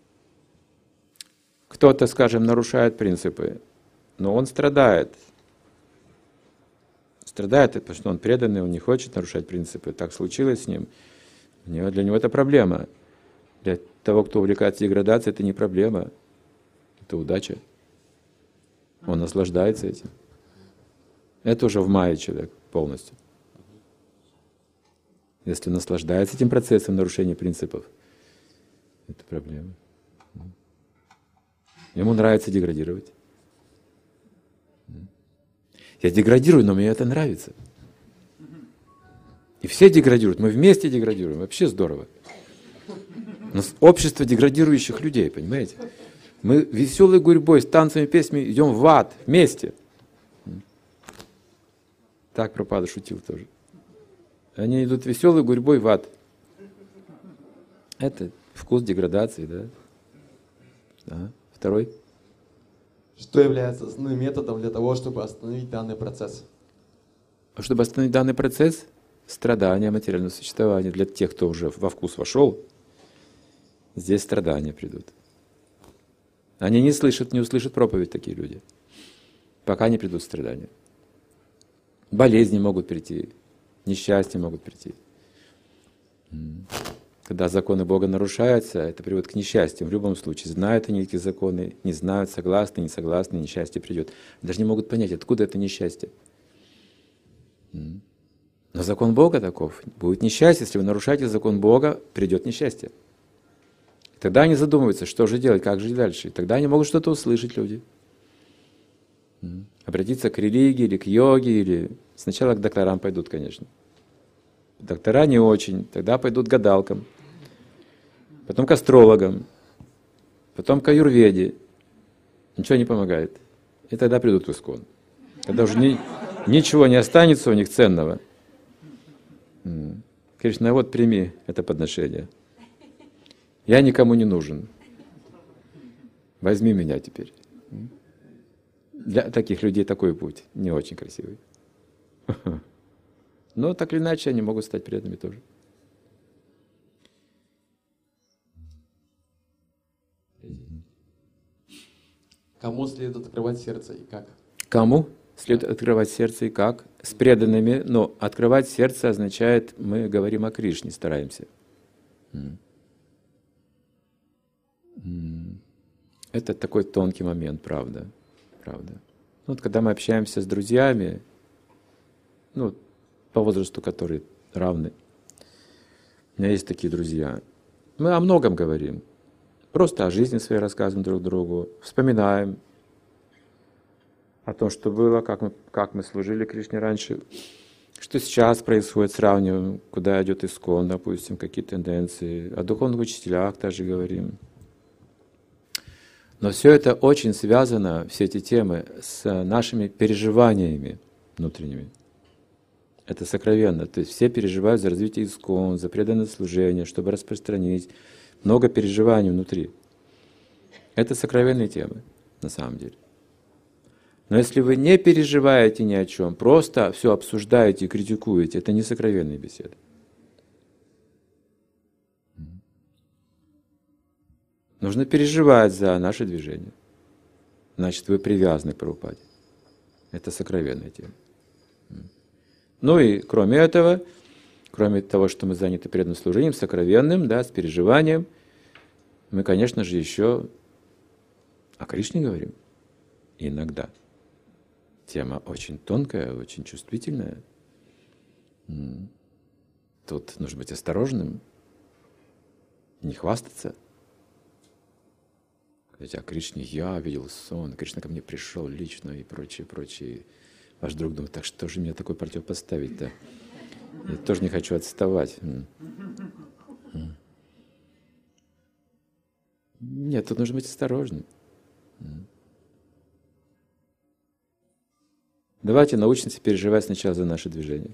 Speaker 1: Кто-то, скажем, нарушает принципы, но он страдает. Страдает, потому что он преданный, он не хочет нарушать принципы. Так случилось с ним. Для него это проблема. Для того, кто увлекается деградацией, это не проблема. Это удача. Он наслаждается этим. Это уже в майе человек полностью. Если наслаждается этим процессом нарушения принципов, это проблема. Ему нравится деградировать. Я деградирую, но мне это нравится. И все деградируют, мы вместе деградируем, вообще здорово. У нас общество деградирующих людей, понимаете? Мы веселой гурьбой, с танцами, песнями идем в ад вместе. Так Прабхупада шутил тоже. Они идут веселой гурьбой в ад. Это вкус деградации, да? Да. Второй.
Speaker 2: Что является основным методом для того, чтобы остановить данный процесс?
Speaker 1: Чтобы остановить данный процесс, страдания материального существования для тех, кто уже во вкус вошел, здесь страдания придут. Они не услышат проповедь, такие люди, пока не придут страдания. Болезни могут прийти, несчастья могут прийти. Когда законы Бога нарушаются, это приводит к несчастью. В любом случае, знают они эти законы, не знают, согласны, не согласны, несчастье придет. Даже не могут понять, откуда это несчастье. Но закон Бога таков. Будет несчастье, если вы нарушаете закон Бога, придет несчастье. И тогда они задумываются, что же делать, как жить дальше. И тогда они могут что-то услышать, люди. Обратиться к религии, или к йоге, или сначала к докторам пойдут, конечно. Доктора не очень, тогда пойдут к гадалкам, потом к астрологам, потом к аюрведе. Ничего не помогает. И тогда придут в ИСККОН. Когда уже ничего не останется у них ценного. Кришна, вот прими это подношение. Я никому не нужен. Возьми меня теперь. Для таких людей такой путь не очень красивый. Но так или иначе они могут стать преданными тоже.
Speaker 2: Кому следует открывать сердце и как?
Speaker 1: Кому следует открывать сердце и как? С преданными. Но открывать сердце означает, мы говорим о Кришне, стараемся. Это такой тонкий момент, правда. Правда. Вот когда мы общаемся с друзьями, по возрасту которые равны. У меня есть такие друзья. Мы о многом говорим. Просто о жизни своей рассказываем друг другу, вспоминаем о том, что было, как мы служили Кришне раньше, что сейчас происходит, сравниваем, куда идет ИСККОН, допустим, какие тенденции. О духовных учителях также говорим. Но все это очень связано, все эти темы, с нашими переживаниями внутренними. Это сокровенно. То есть все переживают за развитие ИСККОН, за преданное служение, чтобы распространить. Много переживаний внутри. Это сокровенные темы, на самом деле. Но если вы не переживаете ни о чем, просто все обсуждаете и критикуете, это не сокровенные беседы. Нужно переживать за наше движение. Значит, вы привязаны к Прабхупаде. Это сокровенная тема. Ну и кроме этого, кроме того, что мы заняты преданным служением, сокровенным, да, с переживанием, мы, конечно же, еще о Кришне говорим. Иногда. Тема очень тонкая, очень чувствительная. Тут нужно быть осторожным, не хвастаться. Говорить о Кришне: я видел сон, Кришна ко мне пришел лично и прочее, прочее. Ваш друг думает: так что же мне такое противопоставить-то? Я тоже не хочу отставать. Нет, тут нужно быть осторожным. Давайте научимся переживать сначала за наше движение.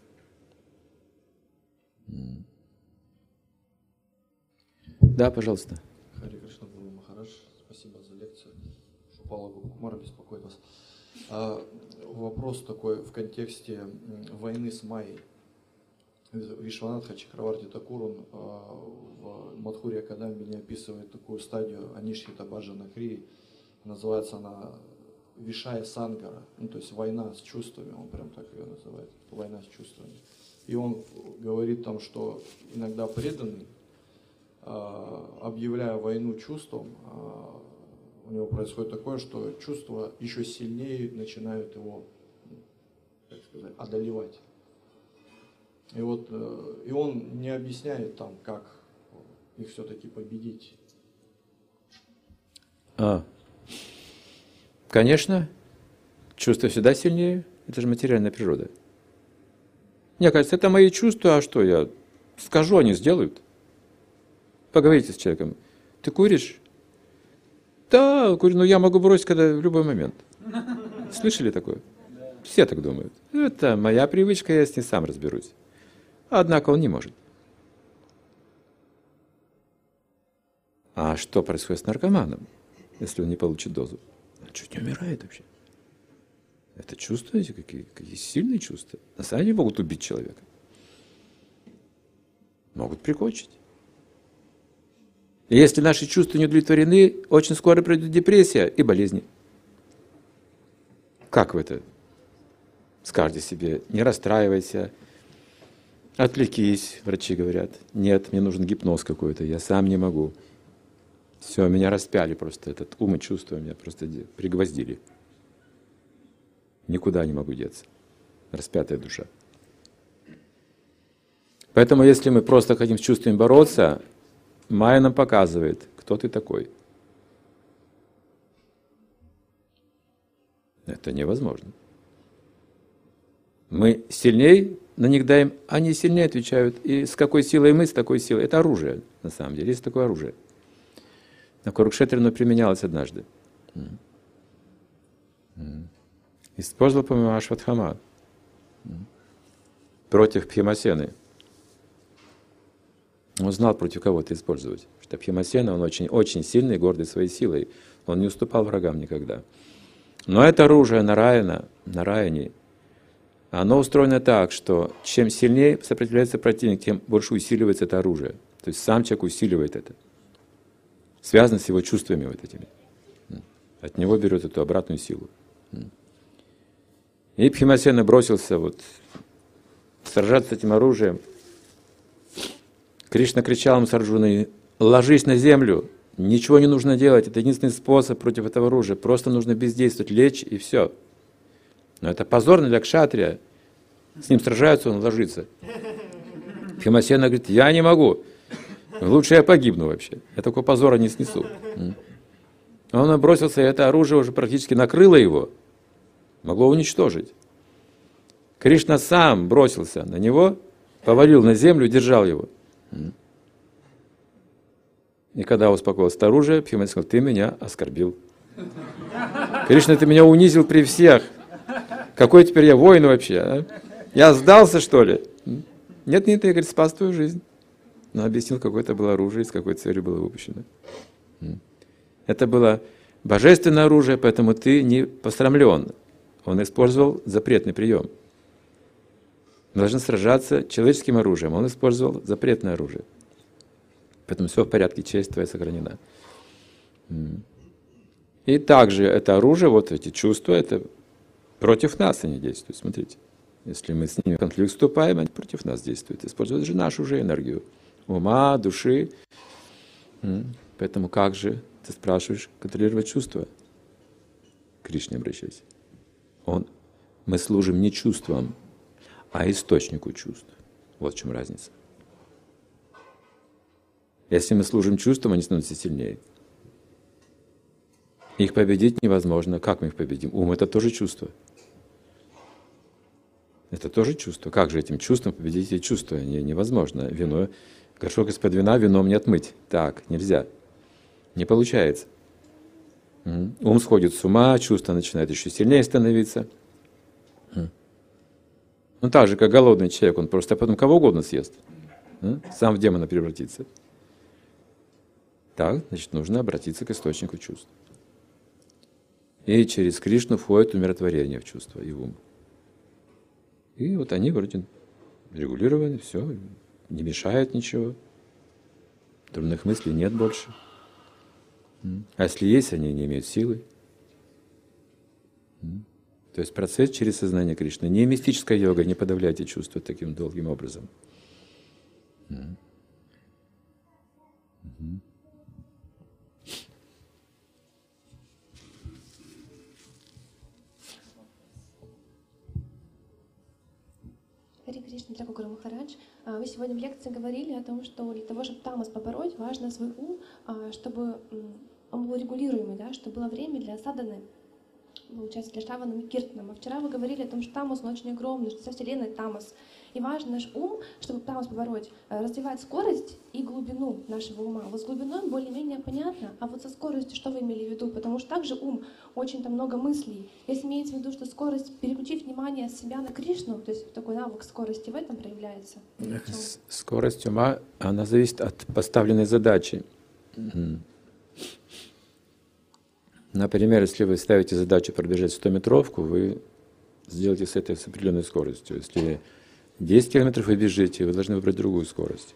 Speaker 1: Да, пожалуйста.
Speaker 2: Харе Кришна, Гуру Махарадж, спасибо за лекцию. Шупала Гурукумара беспокоит вас. Вопрос такой в контексте войны с Майей. Вишванатха Чакраварти Такур, он в Мадхурья Кадамбине описывает такую стадию Анишхита Баджана Крии. Называется она Вишая Сангара, ну, то есть война с чувствами, он прям так ее называет, война с чувствами. И он говорит там, что иногда преданный, объявляя войну чувствам, у него происходит такое, что чувства еще сильнее начинают его, так сказать, одолевать. И вот и он не объясняет там, как их все-таки победить.
Speaker 1: Конечно, чувства всегда сильнее, это же материальная природа. Мне кажется, это мои чувства, а что я скажу, они сделают. Поговорите с человеком. Ты куришь? Да, курю, но я могу бросить в любой момент. Слышали такое? Все так думают. Это моя привычка, я с ней сам разберусь. Однако он не может. А что происходит с наркоманом, если он не получит дозу? Он чуть не умирает вообще. Это чувства эти, какие сильные чувства. На самом деле могут убить человека. Могут прикончить. И если наши чувства не удовлетворены, очень скоро придет депрессия и болезни. Как вы это скажете себе? Не расстраивайся, отвлекись, врачи говорят. Нет, мне нужен гипноз какой-то, я сам не могу. Все, меня распяли просто, этот ум и чувства меня просто пригвоздили. Никуда не могу деться. Распятая душа. Поэтому, если мы просто хотим с чувствами бороться, Майя нам показывает, кто ты такой. Это невозможно. Мы сильнее на них даем, они сильнее отвечают. И с какой силой мы, с такой силой. Это оружие, на самом деле. Есть такое оружие. На Курукшетре оно применялось однажды. Использовал, по-моему, Ашватхама против Бхимасены. Он знал, против кого это использовать. Что Бхимасена, он очень, очень сильный, гордый своей силой. Он не уступал врагам никогда. Но это оружие Нараяни, оно устроено так, что чем сильнее сопротивляется противник, тем больше усиливается это оружие. То есть сам человек усиливает это. Связано с его чувствами вот этими. От него берет эту обратную силу. И Бхимасена бросился сражаться с этим оружием. Кришна кричал ему с Арджуной: ложись на землю, ничего не нужно делать, это единственный способ против этого оружия, просто нужно бездействовать, лечь и все. Но это позорно для кшатрия. С ним сражаются, он ложится. Бхимасена говорит, я не могу. Лучше я погибну вообще. Я такого позора не снесу. Он бросился, и это оружие уже практически накрыло его. Могло уничтожить. Кришна сам бросился на него, повалил на землю и держал его. И когда успокоилось это оружие, Бхимасена сказал, ты меня оскорбил. Кришна, ты меня унизил при всех. Какой теперь я воин вообще? А? Я сдался, что ли? Нет, я, говорит, спас твою жизнь. Но объяснил, какое это было оружие, с какой целью было выпущено. Это было божественное оружие, поэтому ты не посрамлен. Он использовал запретный прием. Мы должны сражаться человеческим оружием. Он использовал запретное оружие. Поэтому все в порядке, честь твоя сохранена. И также это оружие, вот эти чувства, это против нас они действуют. Смотрите, если мы с ними в конфликт вступаем, они против нас действуют. Используют же нашу же энергию. Ума, души. Поэтому как же, ты спрашиваешь, контролировать чувства? К Кришне обращайся. Мы служим не чувствам, а источнику чувств. Вот в чем разница. Если мы служим чувствам, они становятся сильнее. Их победить невозможно. Как мы их победим? Ум — это тоже чувство. Это тоже чувство. Как же этим чувством победить эти чувства? Невозможно. Вино, горшок из-под вина вином не отмыть. Так, нельзя. Не получается. Ум сходит с ума, чувство начинает еще сильнее становиться. Ну так же, как голодный человек, он просто потом кого угодно съест. Сам в демона превратится. Так, значит, нужно обратиться к источнику чувств. И через Кришну входит умиротворение в чувства и в ум. И вот они вроде регулированы, все, не мешает ничего. Дурных мыслей нет больше. А если есть, они не имеют силы. То есть процесс через сознание Кришны. Не мистическая йога, не подавляйте чувства таким долгим образом.
Speaker 3: Харе Кришна, дорогой Гуру Махарадж, вы сегодня в лекции говорили о том, что для того, чтобы тамас побороть, важно свой ум, чтобы он был регулируемый, да, чтобы было время для садханы, получается, для шравана и киртана. А вчера вы говорили о том, что тамас, он очень огромный, что вся Вселенная тамас. И важно наш ум, чтобы тамас побороть, развивать скорость и глубину нашего ума. Вот с глубиной более-менее понятно, а вот со скоростью что вы имели в виду? Потому что также ум, очень там много мыслей. Если имеется в виду, что скорость, переключить внимание с себя на Кришну, то есть такой навык скорости в этом проявляется?
Speaker 1: Скорость ума, она зависит от поставленной задачи. Например, если вы ставите задачу пробежать 100-метровку, вы сделаете с этой с определенной скоростью. Если 10 километров вы бежите, вы должны выбрать другую скорость.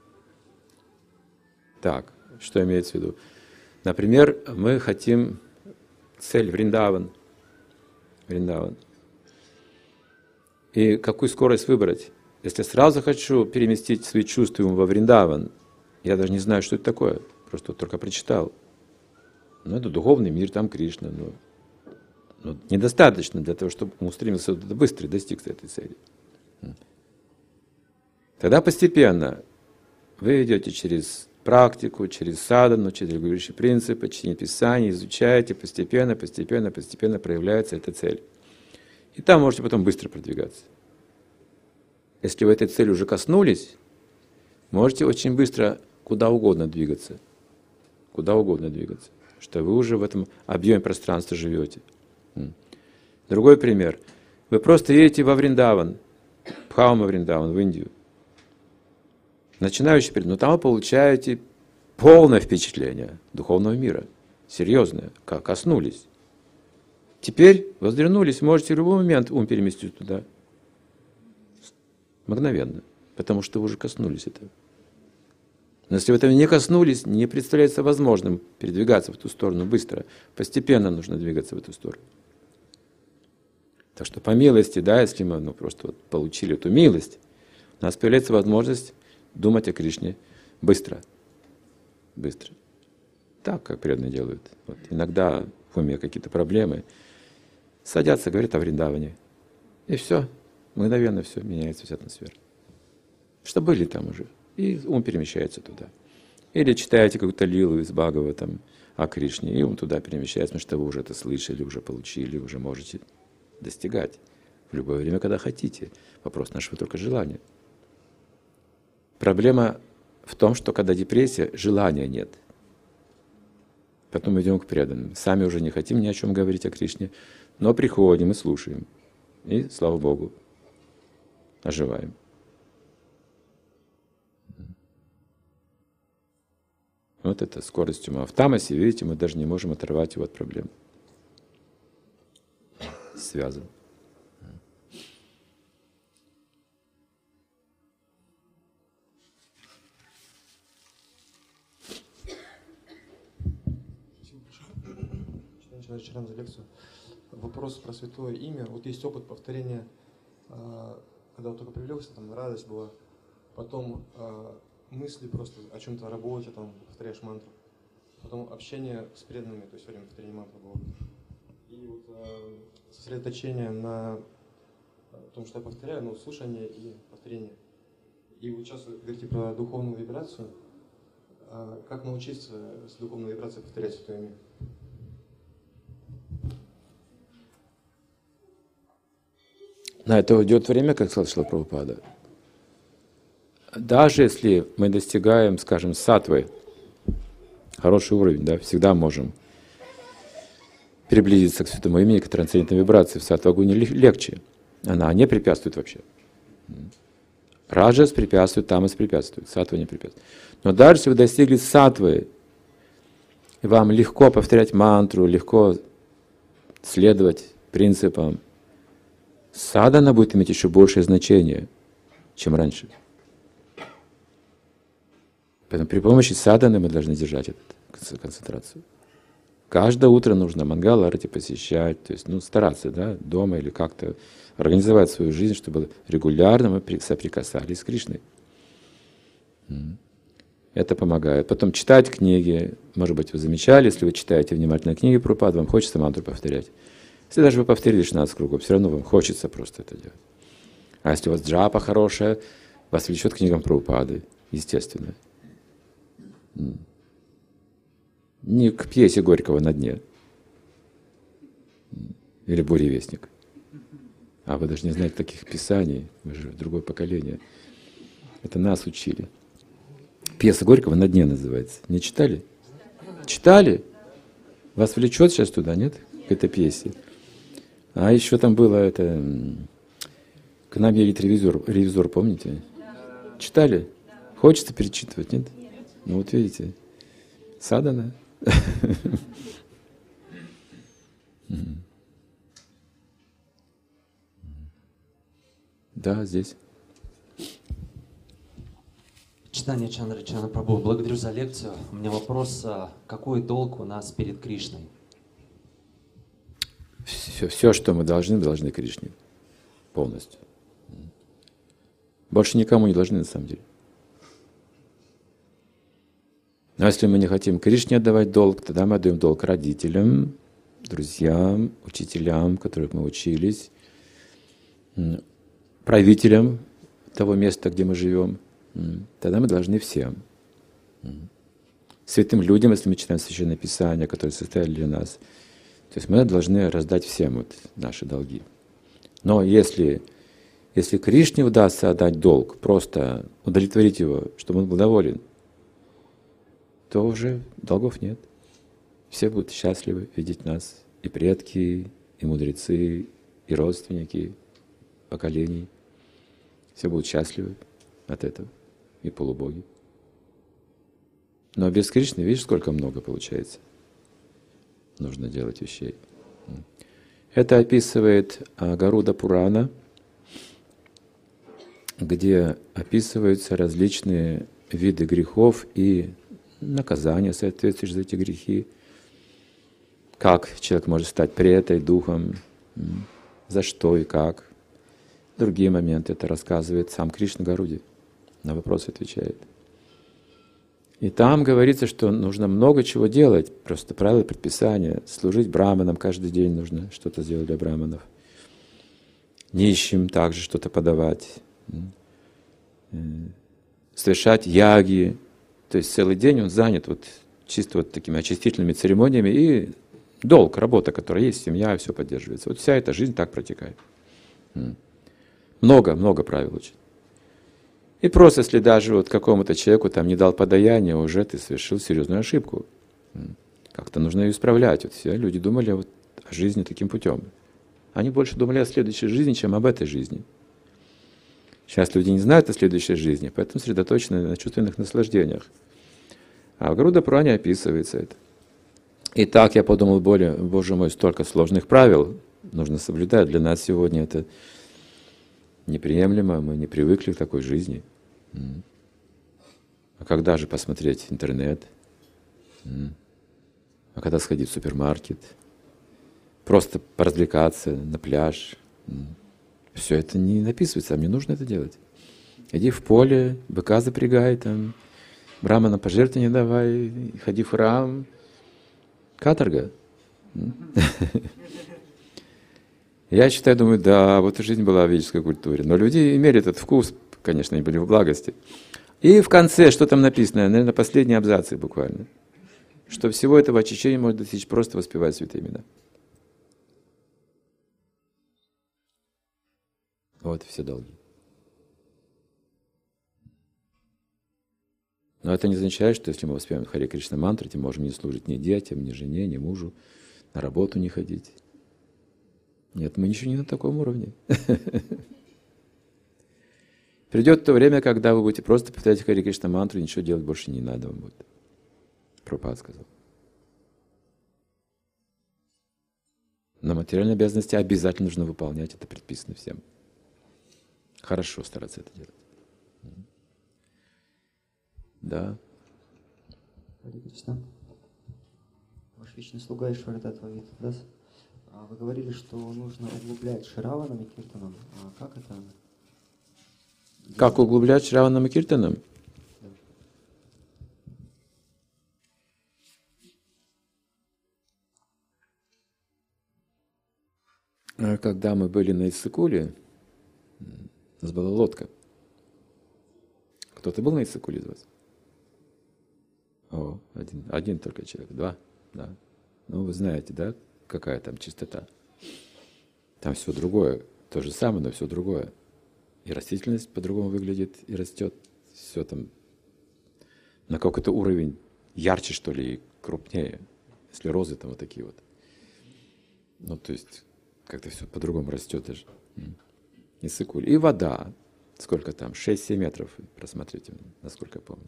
Speaker 1: Так, что имеется в виду? Например, мы хотим цель Вриндаван. И какую скорость выбрать? Если сразу хочу переместить свои чувства во Вриндаван, я даже не знаю, что это такое, просто только прочитал. Ну, это духовный мир, там Кришна. Но недостаточно для того, чтобы он устремился быстро достиг этой цели. Тогда постепенно вы идете через практику, через садхану, через регулирующие принципы, чтение Писания, изучаете, постепенно проявляется эта цель. И там можете потом быстро продвигаться. Если вы этой цели уже коснулись, можете очень быстро куда угодно двигаться. Что вы уже в этом объеме пространства живете. Другой пример. Вы просто едете во Вриндаван, Бхаума Вриндаван, в Индию. Начинающий период, но там вы получаете полное впечатление духовного мира. Серьезное, как коснулись. Теперь воздрянулись, можете в любой момент ум переместить туда. Мгновенно. Потому что вы уже коснулись этого. Но если вы этого не коснулись, не представляется возможным передвигаться в ту сторону быстро. Постепенно нужно двигаться в эту сторону. Так что по милости, да, если мы просто получили эту милость, у нас появляется возможность думать о Кришне быстро. Так, как преданные делают. Иногда в уме какие-то проблемы. Садятся, говорят о Вриндаване. И все. Мгновенно все меняется, вся атмосфера. Что были там уже. И ум перемещается туда. Или читаете какую-то лилу из Бхагаватам о Кришне, и ум туда перемещается, потому что вы уже это слышали, уже получили, уже можете достигать в любое время, когда хотите. Вопрос нашего только желания. Проблема в том, что когда депрессия, желания нет. Потом идем к преданным. Сами уже не хотим ни о чем говорить о Кришне, но приходим и слушаем. И, слава Богу, оживаем. Вот это скорость ума. В тамасе, видите, мы даже не можем оторвать его от проблем. Связан.
Speaker 2: Начинаем за лекцию. Вопрос про святое имя. Вот есть опыт повторения, когда вот только привлекся, там радость была, потом мысли просто о чем-то, о работе, там повторяешь мантру, потом общение с преданными, то есть во время повторения мантры было. И вот сосредоточение на том, что я повторяю, ну, слушание и повторение. И вот сейчас вы говорите про духовную вибрацию. Как научиться с духовной вибрацией повторять святое имя?
Speaker 1: На это уйдет время, как сказал Шрила Прабхупада. Даже если мы достигаем, скажем, саттвы, хороший уровень, да, всегда можем приблизиться к святому имени, к трансцендентной вибрации. В саттва-гуне легче. Она не препятствует вообще. Раджас препятствует, тамас препятствует, саттва не препятствует. Но даже если вы достигли саттвы, и вам легко повторять мантру, легко следовать принципам, садхана будет иметь еще большее значение, чем раньше. Поэтому при помощи садханы мы должны держать эту концентрацию. Каждое утро нужно мангала-арати посещать, то есть стараться, да, дома или как-то организовать свою жизнь, чтобы регулярно мы соприкасались с Кришной. Это помогает. Потом читать книги. Может быть, вы замечали, если вы читаете внимательно книги Прабхупады, вам хочется мантру повторять. Если даже вы повторили 16 кругов, все равно вам хочется просто это делать. А если у вас джапа хорошая, вас влечет к книгам Прабхупады, естественно. Не к пьесе Горького «На дне» или «Буревестник». А вы даже не знаете таких писаний, вы же другое поколение. Это нас учили. Пьеса Горького «На дне» называется. Не читали? Читали? Вас влечет сейчас туда, нет? К этой пьесе. А еще там было это... К нам едет ревизор, помните? Читали? Хочется перечитывать, нет? Ну вот видите, садхана. Да, здесь.
Speaker 4: Читание Чандра Прабху. Благодарю за лекцию. У меня вопрос, какой долг у нас перед Кришной?
Speaker 1: Все, что мы должны Кришне. Полностью. Больше никому не должны, на самом деле. Но если мы не хотим Кришне отдавать долг, тогда мы отдаем долг родителям, друзьям, учителям, которых мы учились, правителям того места, где мы живем. Тогда мы должны всем. Святым людям, если мы читаем Священное Писание, которое составили для нас, то есть мы должны раздать всем вот наши долги. Но если Кришне удастся отдать долг, просто удовлетворить его, чтобы он был доволен, то уже долгов нет. Все будут счастливы видеть нас, и предки, и мудрецы, и родственники поколений. Все будут счастливы от этого, и полубоги. Но без Кришны, видишь, сколько много получается. Нужно делать вещей. Это описывает Гаруда Пурана, где описываются различные виды грехов и наказания, соответствующие за эти грехи. Как человек может стать претой, духом, за что и как. Другие моменты это рассказывает сам Кришна Гаруди. На вопросы отвечает. И там говорится, что нужно много чего делать. Просто правила, предписания. Служить браманам каждый день нужно что-то сделать для браманов. нищим также что-то подавать, совершать яги. То есть целый день он занят вот чисто вот такими очистительными церемониями, и долг, работа, которая есть, семья, все поддерживается. Вот вся эта жизнь так протекает. Много правил очень. И просто, если даже вот какому-то человеку там не дал подаяние, уже ты совершил серьезную ошибку. Как-то нужно ее исправлять. Вот все люди думали вот о жизни таким путем. Они больше думали о следующей жизни, чем об этой жизни. Сейчас люди не знают о следующей жизни, поэтому сосредоточены на чувственных наслаждениях. А в Гаруда-пуране описывается это. И так я подумал, Боже мой, столько сложных правил нужно соблюдать. Для нас сегодня это неприемлемо, мы не привыкли к такой жизни. А когда же посмотреть интернет? А когда сходить в супермаркет? Просто поразвлекаться на пляж? Все это не написывается, а мне нужно это делать. Иди в поле, быка запрягай, там, брамана пожертвования давай, ходи в храм. Каторга. Я считаю, думаю, да, вот и жизнь была в ведической культуре. Но люди имели этот вкус, конечно, они были в благости. И в конце, что там написано, наверное, последние абзацы буквально, что всего этого очищения можно достичь, просто воспевая святые имена. Вот и все долги. Но это не означает, что если мы воспеваем Харе Кришна мантру, то можем не служить ни детям, ни жене, ни мужу, на работу не ходить. Нет, мы еще не на таком уровне. Придет то время, когда вы будете просто повторять Харе Кришна мантру, и ничего делать больше не надо вам будет. Прабхупада сказал. Но материальные обязанности обязательно нужно выполнять, это предписано всем. Хорошо стараться это делать. Да.
Speaker 5: Харе Кришна. Ваш вечный слуга Ишвардхата Витас. Вы говорили, что нужно углублять Шраванам и Киртанам. А как это?
Speaker 1: Как углублять Шраванам и Киртанам? Да. Когда мы были на Иссыкуле, у нас была лодка. Кто-то был на Иссыкуле из вас? О, один только человек, два, да. Ну, вы знаете, да, какая там чистота. Там все другое, то же самое, но все другое. И растительность по-другому выглядит, и растет. Все там на какой-то уровень ярче, что ли, и крупнее. Если розы там вот такие вот. Ну, то есть, как-то все по-другому растет даже. Иссыкуль. И вода. Сколько там? 6-7 метров. Просмотрите, насколько я помню.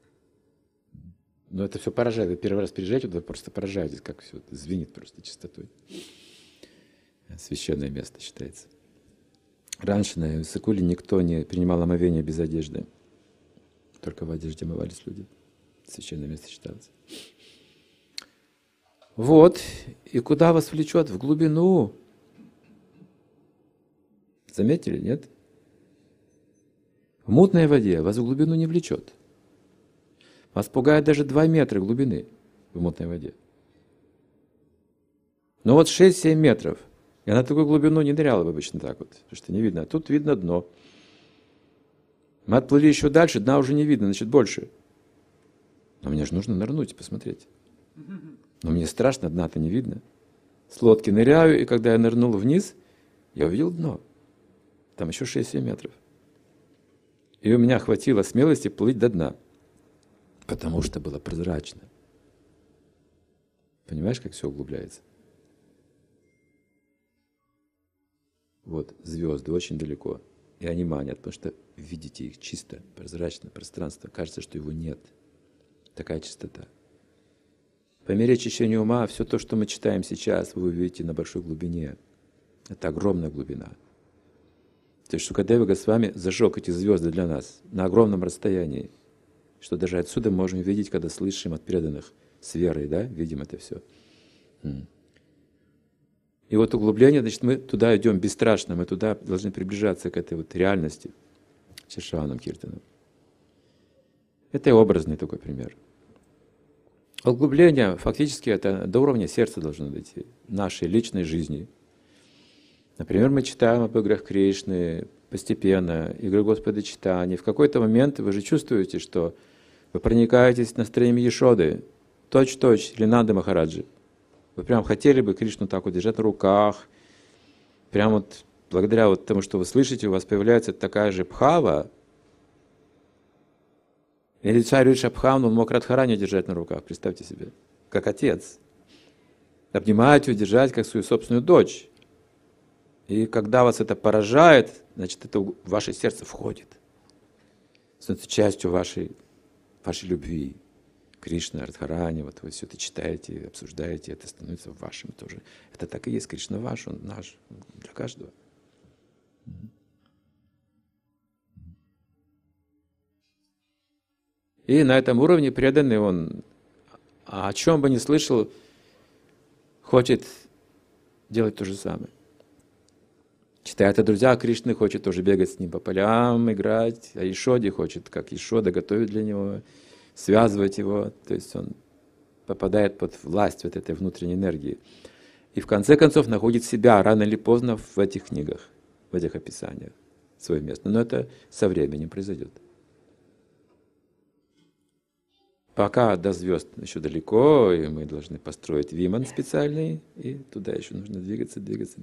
Speaker 1: Но это все поражает. Вы первый раз приезжаете, вы просто поражаетесь, как все это звенит просто чистотой. Священное место считается. Раньше на Иссыкуле никто не принимал омовение без одежды. Только в одежде омывались люди. Священное место считалось. Вот. И куда вас влечет? В глубину. Заметили, нет? В мутной воде вас в глубину не влечет. Вас пугает даже 2 метра глубины в мутной воде. Но вот 6-7 метров. Я на такую глубину не ныряла бы обычно так вот, потому что не видно. А тут видно дно. Мы отплыли еще дальше, дна уже не видно, значит больше. Но мне же нужно нырнуть и посмотреть. Но мне страшно, дна-то не видно. С лодки ныряю, и когда я нырнул вниз, я увидел дно. Там еще 6-7 метров. И у меня хватило смелости плыть до дна. Потому что было прозрачно. Понимаешь, как все углубляется? Вот звезды очень далеко. И они манят, потому что видите их чисто, прозрачно, пространство. Кажется, что его нет. Такая чистота. По мере очищения ума, все то, что мы читаем сейчас, вы увидите на большой глубине. Это огромная глубина. То есть Шукадева Госвами зажег эти звезды для нас на огромном расстоянии, что даже отсюда можем видеть, когда слышим от преданных с верой, да, видим это все. И вот углубление, значит, мы туда идем бесстрашно, мы туда должны приближаться к этой вот реальности, Шраванам Киртанам. Это и образный такой пример. Углубление, фактически, это до уровня сердца должно дойти, нашей личной жизни. Например, мы читаем об играх Кришны постепенно, игры Господа Чайтаньи. В какой-то момент вы же чувствуете, что вы проникаетесь настроением Яшоды, точь-в-точь Ринанды Махараджи. Вы прям хотели бы Кришну так вот держать на руках. Прям вот благодаря вот тому, что вы слышите, у вас появляется такая же бхава. Или царь Ришабхам, он мог Радхарани держать на руках, представьте себе, как отец. Обнимать ее, держать, как свою собственную дочь. И когда вас это поражает, значит, это в ваше сердце входит. Становится частью вашей любви. Кришна, Радхарани, вот вы все это читаете, обсуждаете, это становится вашим тоже. Это так и есть, Кришна ваш, он наш, для каждого. И на этом уровне преданный он, о чем бы ни слышал, хочет делать то же самое. Читает о друзьях Кришны, хочет тоже бегать с ним по полям, играть. А Яшоде хочет, как Яшода, готовить для него, связывать его. То есть он попадает под власть вот этой внутренней энергии. И в конце концов находит себя рано или поздно в этих книгах, в этих описаниях, свое место. Но это со временем произойдет. Пока до звезд еще далеко, и мы должны построить виман специальный, и туда еще нужно двигаться.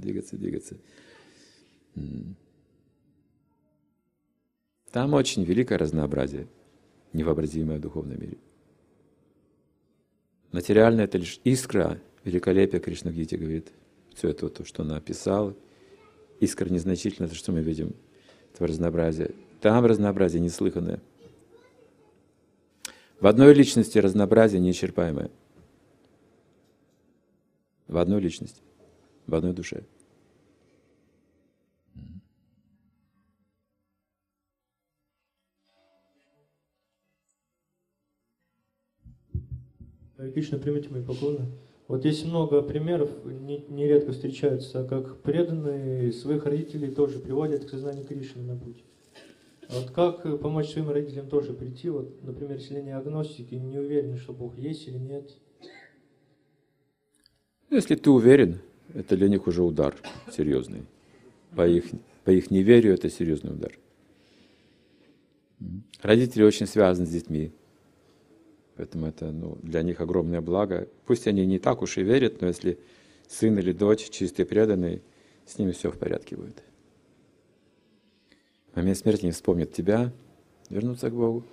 Speaker 1: Там очень великое разнообразие, невообразимое в духовном мире. Материально это лишь искра великолепия, Кришна в Гите говорит. Все это то, что он описал. Искра незначительно, то, что мы видим, это разнообразие. Там разнообразие неслыханное. В одной личности разнообразие неисчерпаемое. В одной личности, в одной душе.
Speaker 6: Кришна, примите мои поклоны. Вот есть много примеров, нередко встречаются, как преданные своих родителей тоже приводят к сознанию Кришны на путь. Вот как помочь своим родителям тоже прийти, вот, например, если они агностики, не уверены, что Бог есть или нет?
Speaker 1: Если ты уверен, это для них уже удар серьезный. По их неверию это серьезный удар. Родители очень связаны с детьми. Поэтому это для них огромное благо. Пусть они не так уж и верят, но если сын или дочь чистый, преданный, с ними все в порядке будет. В момент смерти не вспомнят тебя, вернуться к Богу.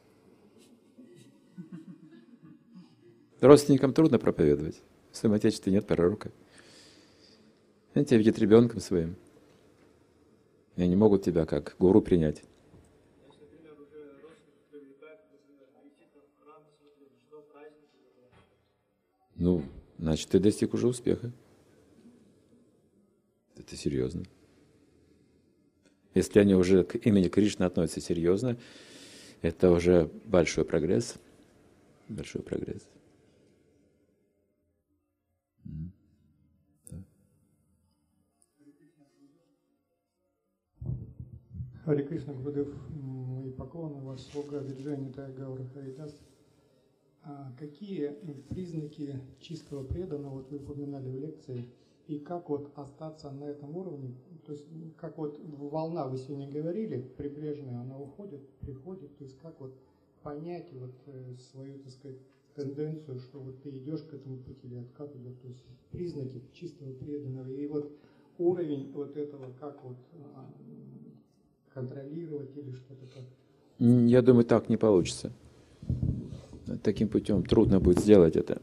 Speaker 1: Родственникам трудно проповедовать. В своем отечестве нет пророка. Они тебя видят ребенком своим. И они могут тебя как гуру принять. Значит, ты достиг уже успеха. Это серьезно. Если они уже к имени Кришны относятся серьезно, это уже большой прогресс. Большой прогресс.
Speaker 7: Харе Кришна, Гурудев, мои поклоны, ваш слуга Виджани Тайгаура Харидас. Какие признаки чистого преданного, вот вы упоминали в лекции, и как вот остаться на этом уровне, то есть как вот волна, вы сегодня говорили, прибрежная, она уходит, приходит, то есть как вот понять вот свою, так сказать, тенденцию, что вот ты идешь к этому пути или откат идет, то есть признаки чистого преданного, и вот уровень вот этого, как вот контролировать или что-то как?
Speaker 1: Я думаю, так не получится. Таким путем трудно будет сделать это.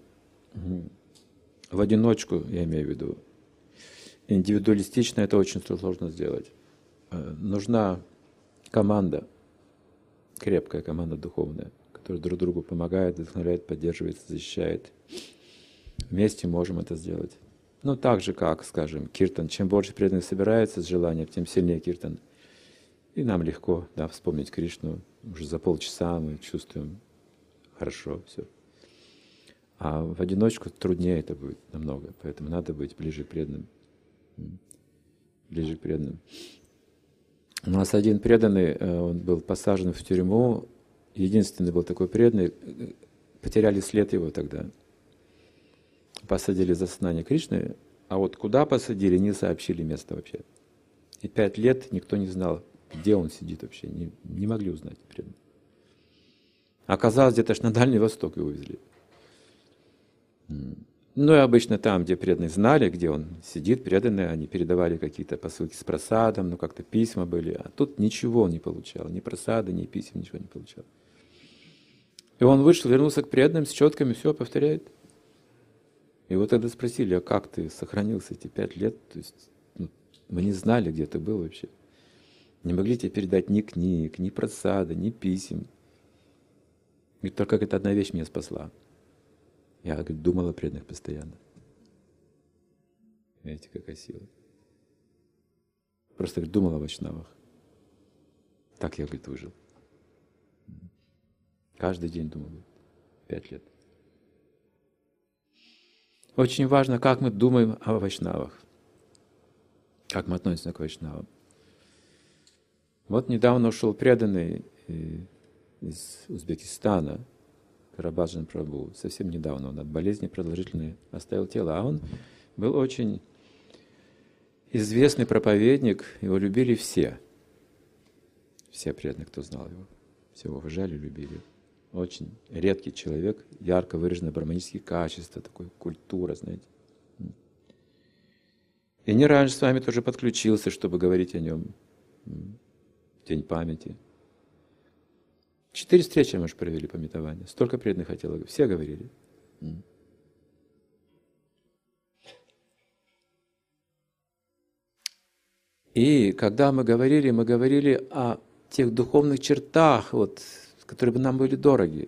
Speaker 1: В одиночку, я имею в виду. Индивидуалистично это очень сложно сделать. Нужна команда, крепкая команда духовная, которая друг другу помогает, вдохновляет, поддерживает, защищает. Вместе можем это сделать. Так же, как, скажем, киртан. Чем больше преданных собирается с желанием, тем сильнее киртан. И нам легко вспомнить Кришну. Уже за полчаса мы чувствуем хорошо все. А в одиночку труднее это будет намного. Поэтому надо быть ближе к преданным. Ближе к преданным. У нас один преданный, он был посажен в тюрьму. Единственный был такой преданный. Потеряли след его тогда. Посадили за сознание Кришны. А вот куда посадили, не сообщили место вообще. И 5 лет никто не знал, где он сидит вообще. Не могли узнать преданные. Оказалось, где-то аж на Дальний Восток его везли. Ну и обычно там, где преданные знали, где он сидит, преданные, они передавали какие-то посылки с просадом, ну как-то письма были. А тут ничего он не получал, ни просады, ни писем, ничего не получал. И он вышел, вернулся к преданным с четками, все повторяет. И вот тогда спросили, а как ты сохранился эти 5 лет? То есть мы не знали, где ты был вообще. Не могли тебе передать ни книг, ни просады, ни писем. И только эта одна вещь меня спасла. Я, говорит, думал о преданных постоянно. Видите, какая сила. Просто, говорит, думал о вайшнавах. Так я, говорит, выжил. Каждый день думал. 5 лет. Очень важно, как мы думаем о вайшнавах. Как мы относимся к вайшнавам. Вот недавно ушел преданный из Узбекистана, Карабаджан Прабху. Совсем недавно он от болезни продолжительной оставил тело. А он был очень известный проповедник, его любили все. Все преданные, кто знал его. Все его уважали, любили. Очень редкий человек, ярко выраженные браманические качества, такой культура, знаете. И не раньше с вами тоже подключился, чтобы говорить о нем в день памяти. 4 встречи мы же провели памятование. Столько преданных хотело. Все говорили. И когда мы говорили о тех духовных чертах, вот, которые бы нам были дороги.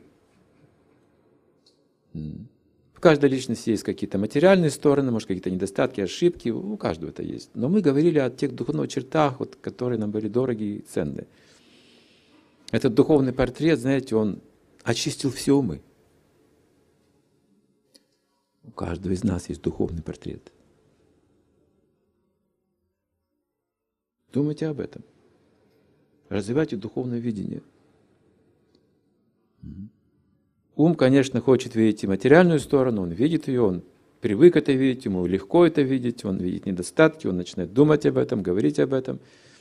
Speaker 1: В каждой личности есть какие-то материальные стороны, может, какие-то недостатки, ошибки, у каждого это есть. Но мы говорили о тех духовных чертах, вот, которые нам были дороги и ценны. Этот духовный портрет, знаете, он очистил все умы. У каждого из нас есть духовный портрет. Думайте об этом. Развивайте духовное видение. Ум, конечно, хочет видеть и материальную сторону, он видит ее, он привык это видеть, ему легко это видеть, он видит недостатки, он начинает думать об этом, говорить об этом.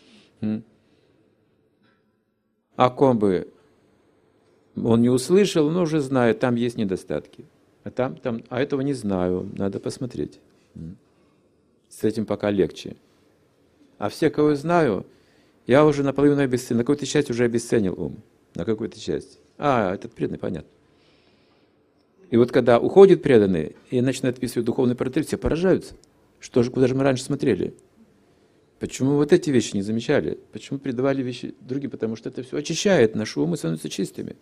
Speaker 1: О ком бы он не услышал, он уже знает, там есть недостатки. А этого не знаю, надо посмотреть. С этим пока легче. А все, кого я знаю, я уже наполовину обесценил, на какую-то часть уже обесценил ум. На какую-то часть. Этот преданный, понятно. И вот когда уходит преданный и начинает описывать духовный портрет, все поражаются. Куда же мы раньше смотрели? Почему вот эти вещи не замечали? Почему передавали вещи другим? Потому что это все очищает, наши умы становятся чистыми.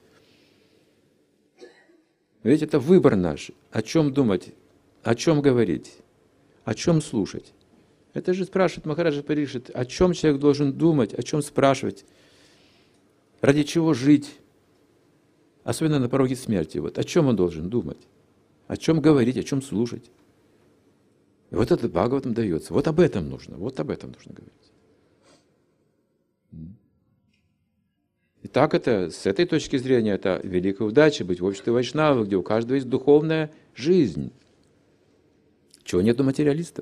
Speaker 1: Ведь это выбор наш. О чем думать, о чем говорить, о чем слушать. Это же спрашивает Махараджа Парикшит, о чем человек должен думать, о чем спрашивать, ради чего жить, особенно на пороге смерти. Вот, о чем он должен думать, о чем говорить, о чем слушать. И вот это Бхагаватам дается. Вот об этом нужно говорить. Итак, с этой точки зрения, это великая удача быть в обществе вайшнавов, где у каждого есть духовная жизнь. Чего нет у материалистов?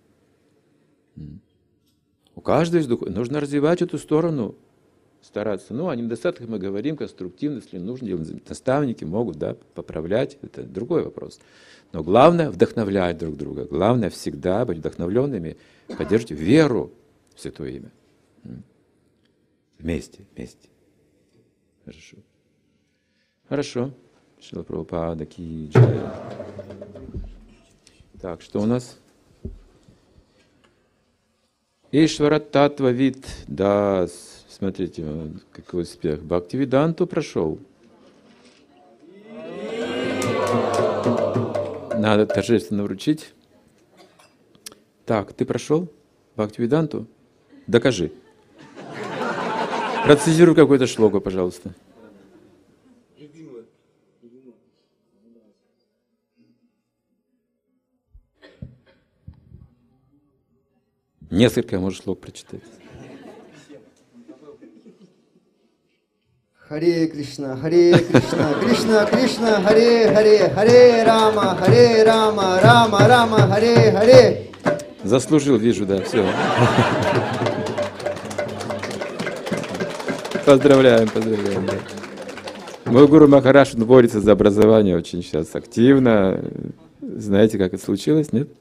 Speaker 1: У каждого есть духовная. Нужно развивать эту сторону, стараться. О недостатках мы говорим конструктивно, если нужно, наставники могут поправлять, это другой вопрос. Но главное вдохновлять друг друга. Главное всегда быть вдохновленными, поддерживать веру в Святое Имя. Вместе. Хорошо. Шрила Прабхупада ки джай. Так, что у нас? Ишвара Татва Вид. Да, смотрите, какой успех. Бхактивиданту прошел. Надо торжественно вручить. Так, ты прошел Бхактивиданту? Докажи. Процитируй какой-то шлоку, пожалуйста. Несколько, может, шлок прочитать.
Speaker 5: Харе Кришна, Кришна Кришна, Харе Харе, Харе Рама, Рама Рама, Харе Харе.
Speaker 1: Заслужил, вижу, да, все. Поздравляем, поздравляем. Да. Мой гуру Махарадж борется за образование очень сейчас активно. Знаете, как это случилось, нет?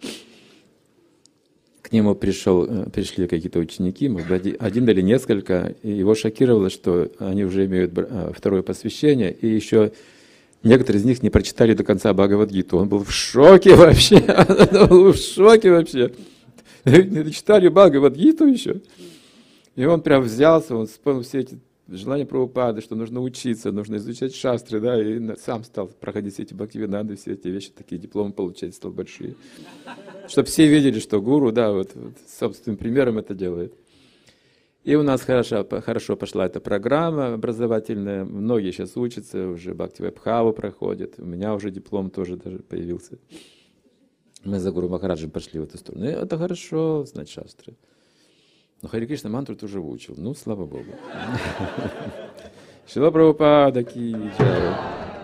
Speaker 1: К нему пришли какие-то ученики, может быть, один или несколько, и его шокировало, что они уже имеют второе посвящение, и еще некоторые из них не прочитали до конца Бхагавад-гиту. Он был в шоке вообще, он был в шоке вообще. Не дочитали Бхагавад-гиту еще. И он прям взялся, он вспомнил все эти желания Прабхупады, что нужно учиться, нужно изучать шастры, да, и сам стал проходить все эти бхактивинанды, все эти вещи, такие дипломы получать стал большие. Чтобы все видели, что гуру, да, вот собственным примером это делает. И у нас хорошо пошла эта программа образовательная, многие сейчас учатся, уже Бхакти-Вайбхаву проходят, у меня уже диплом тоже даже появился. Мы за Гуру Махараджем пошли в эту сторону. И это хорошо знать шастры. Но Хари Кришна мантру тоже выучил. Ну, слава Богу. Шрила Прабхупада ки джай.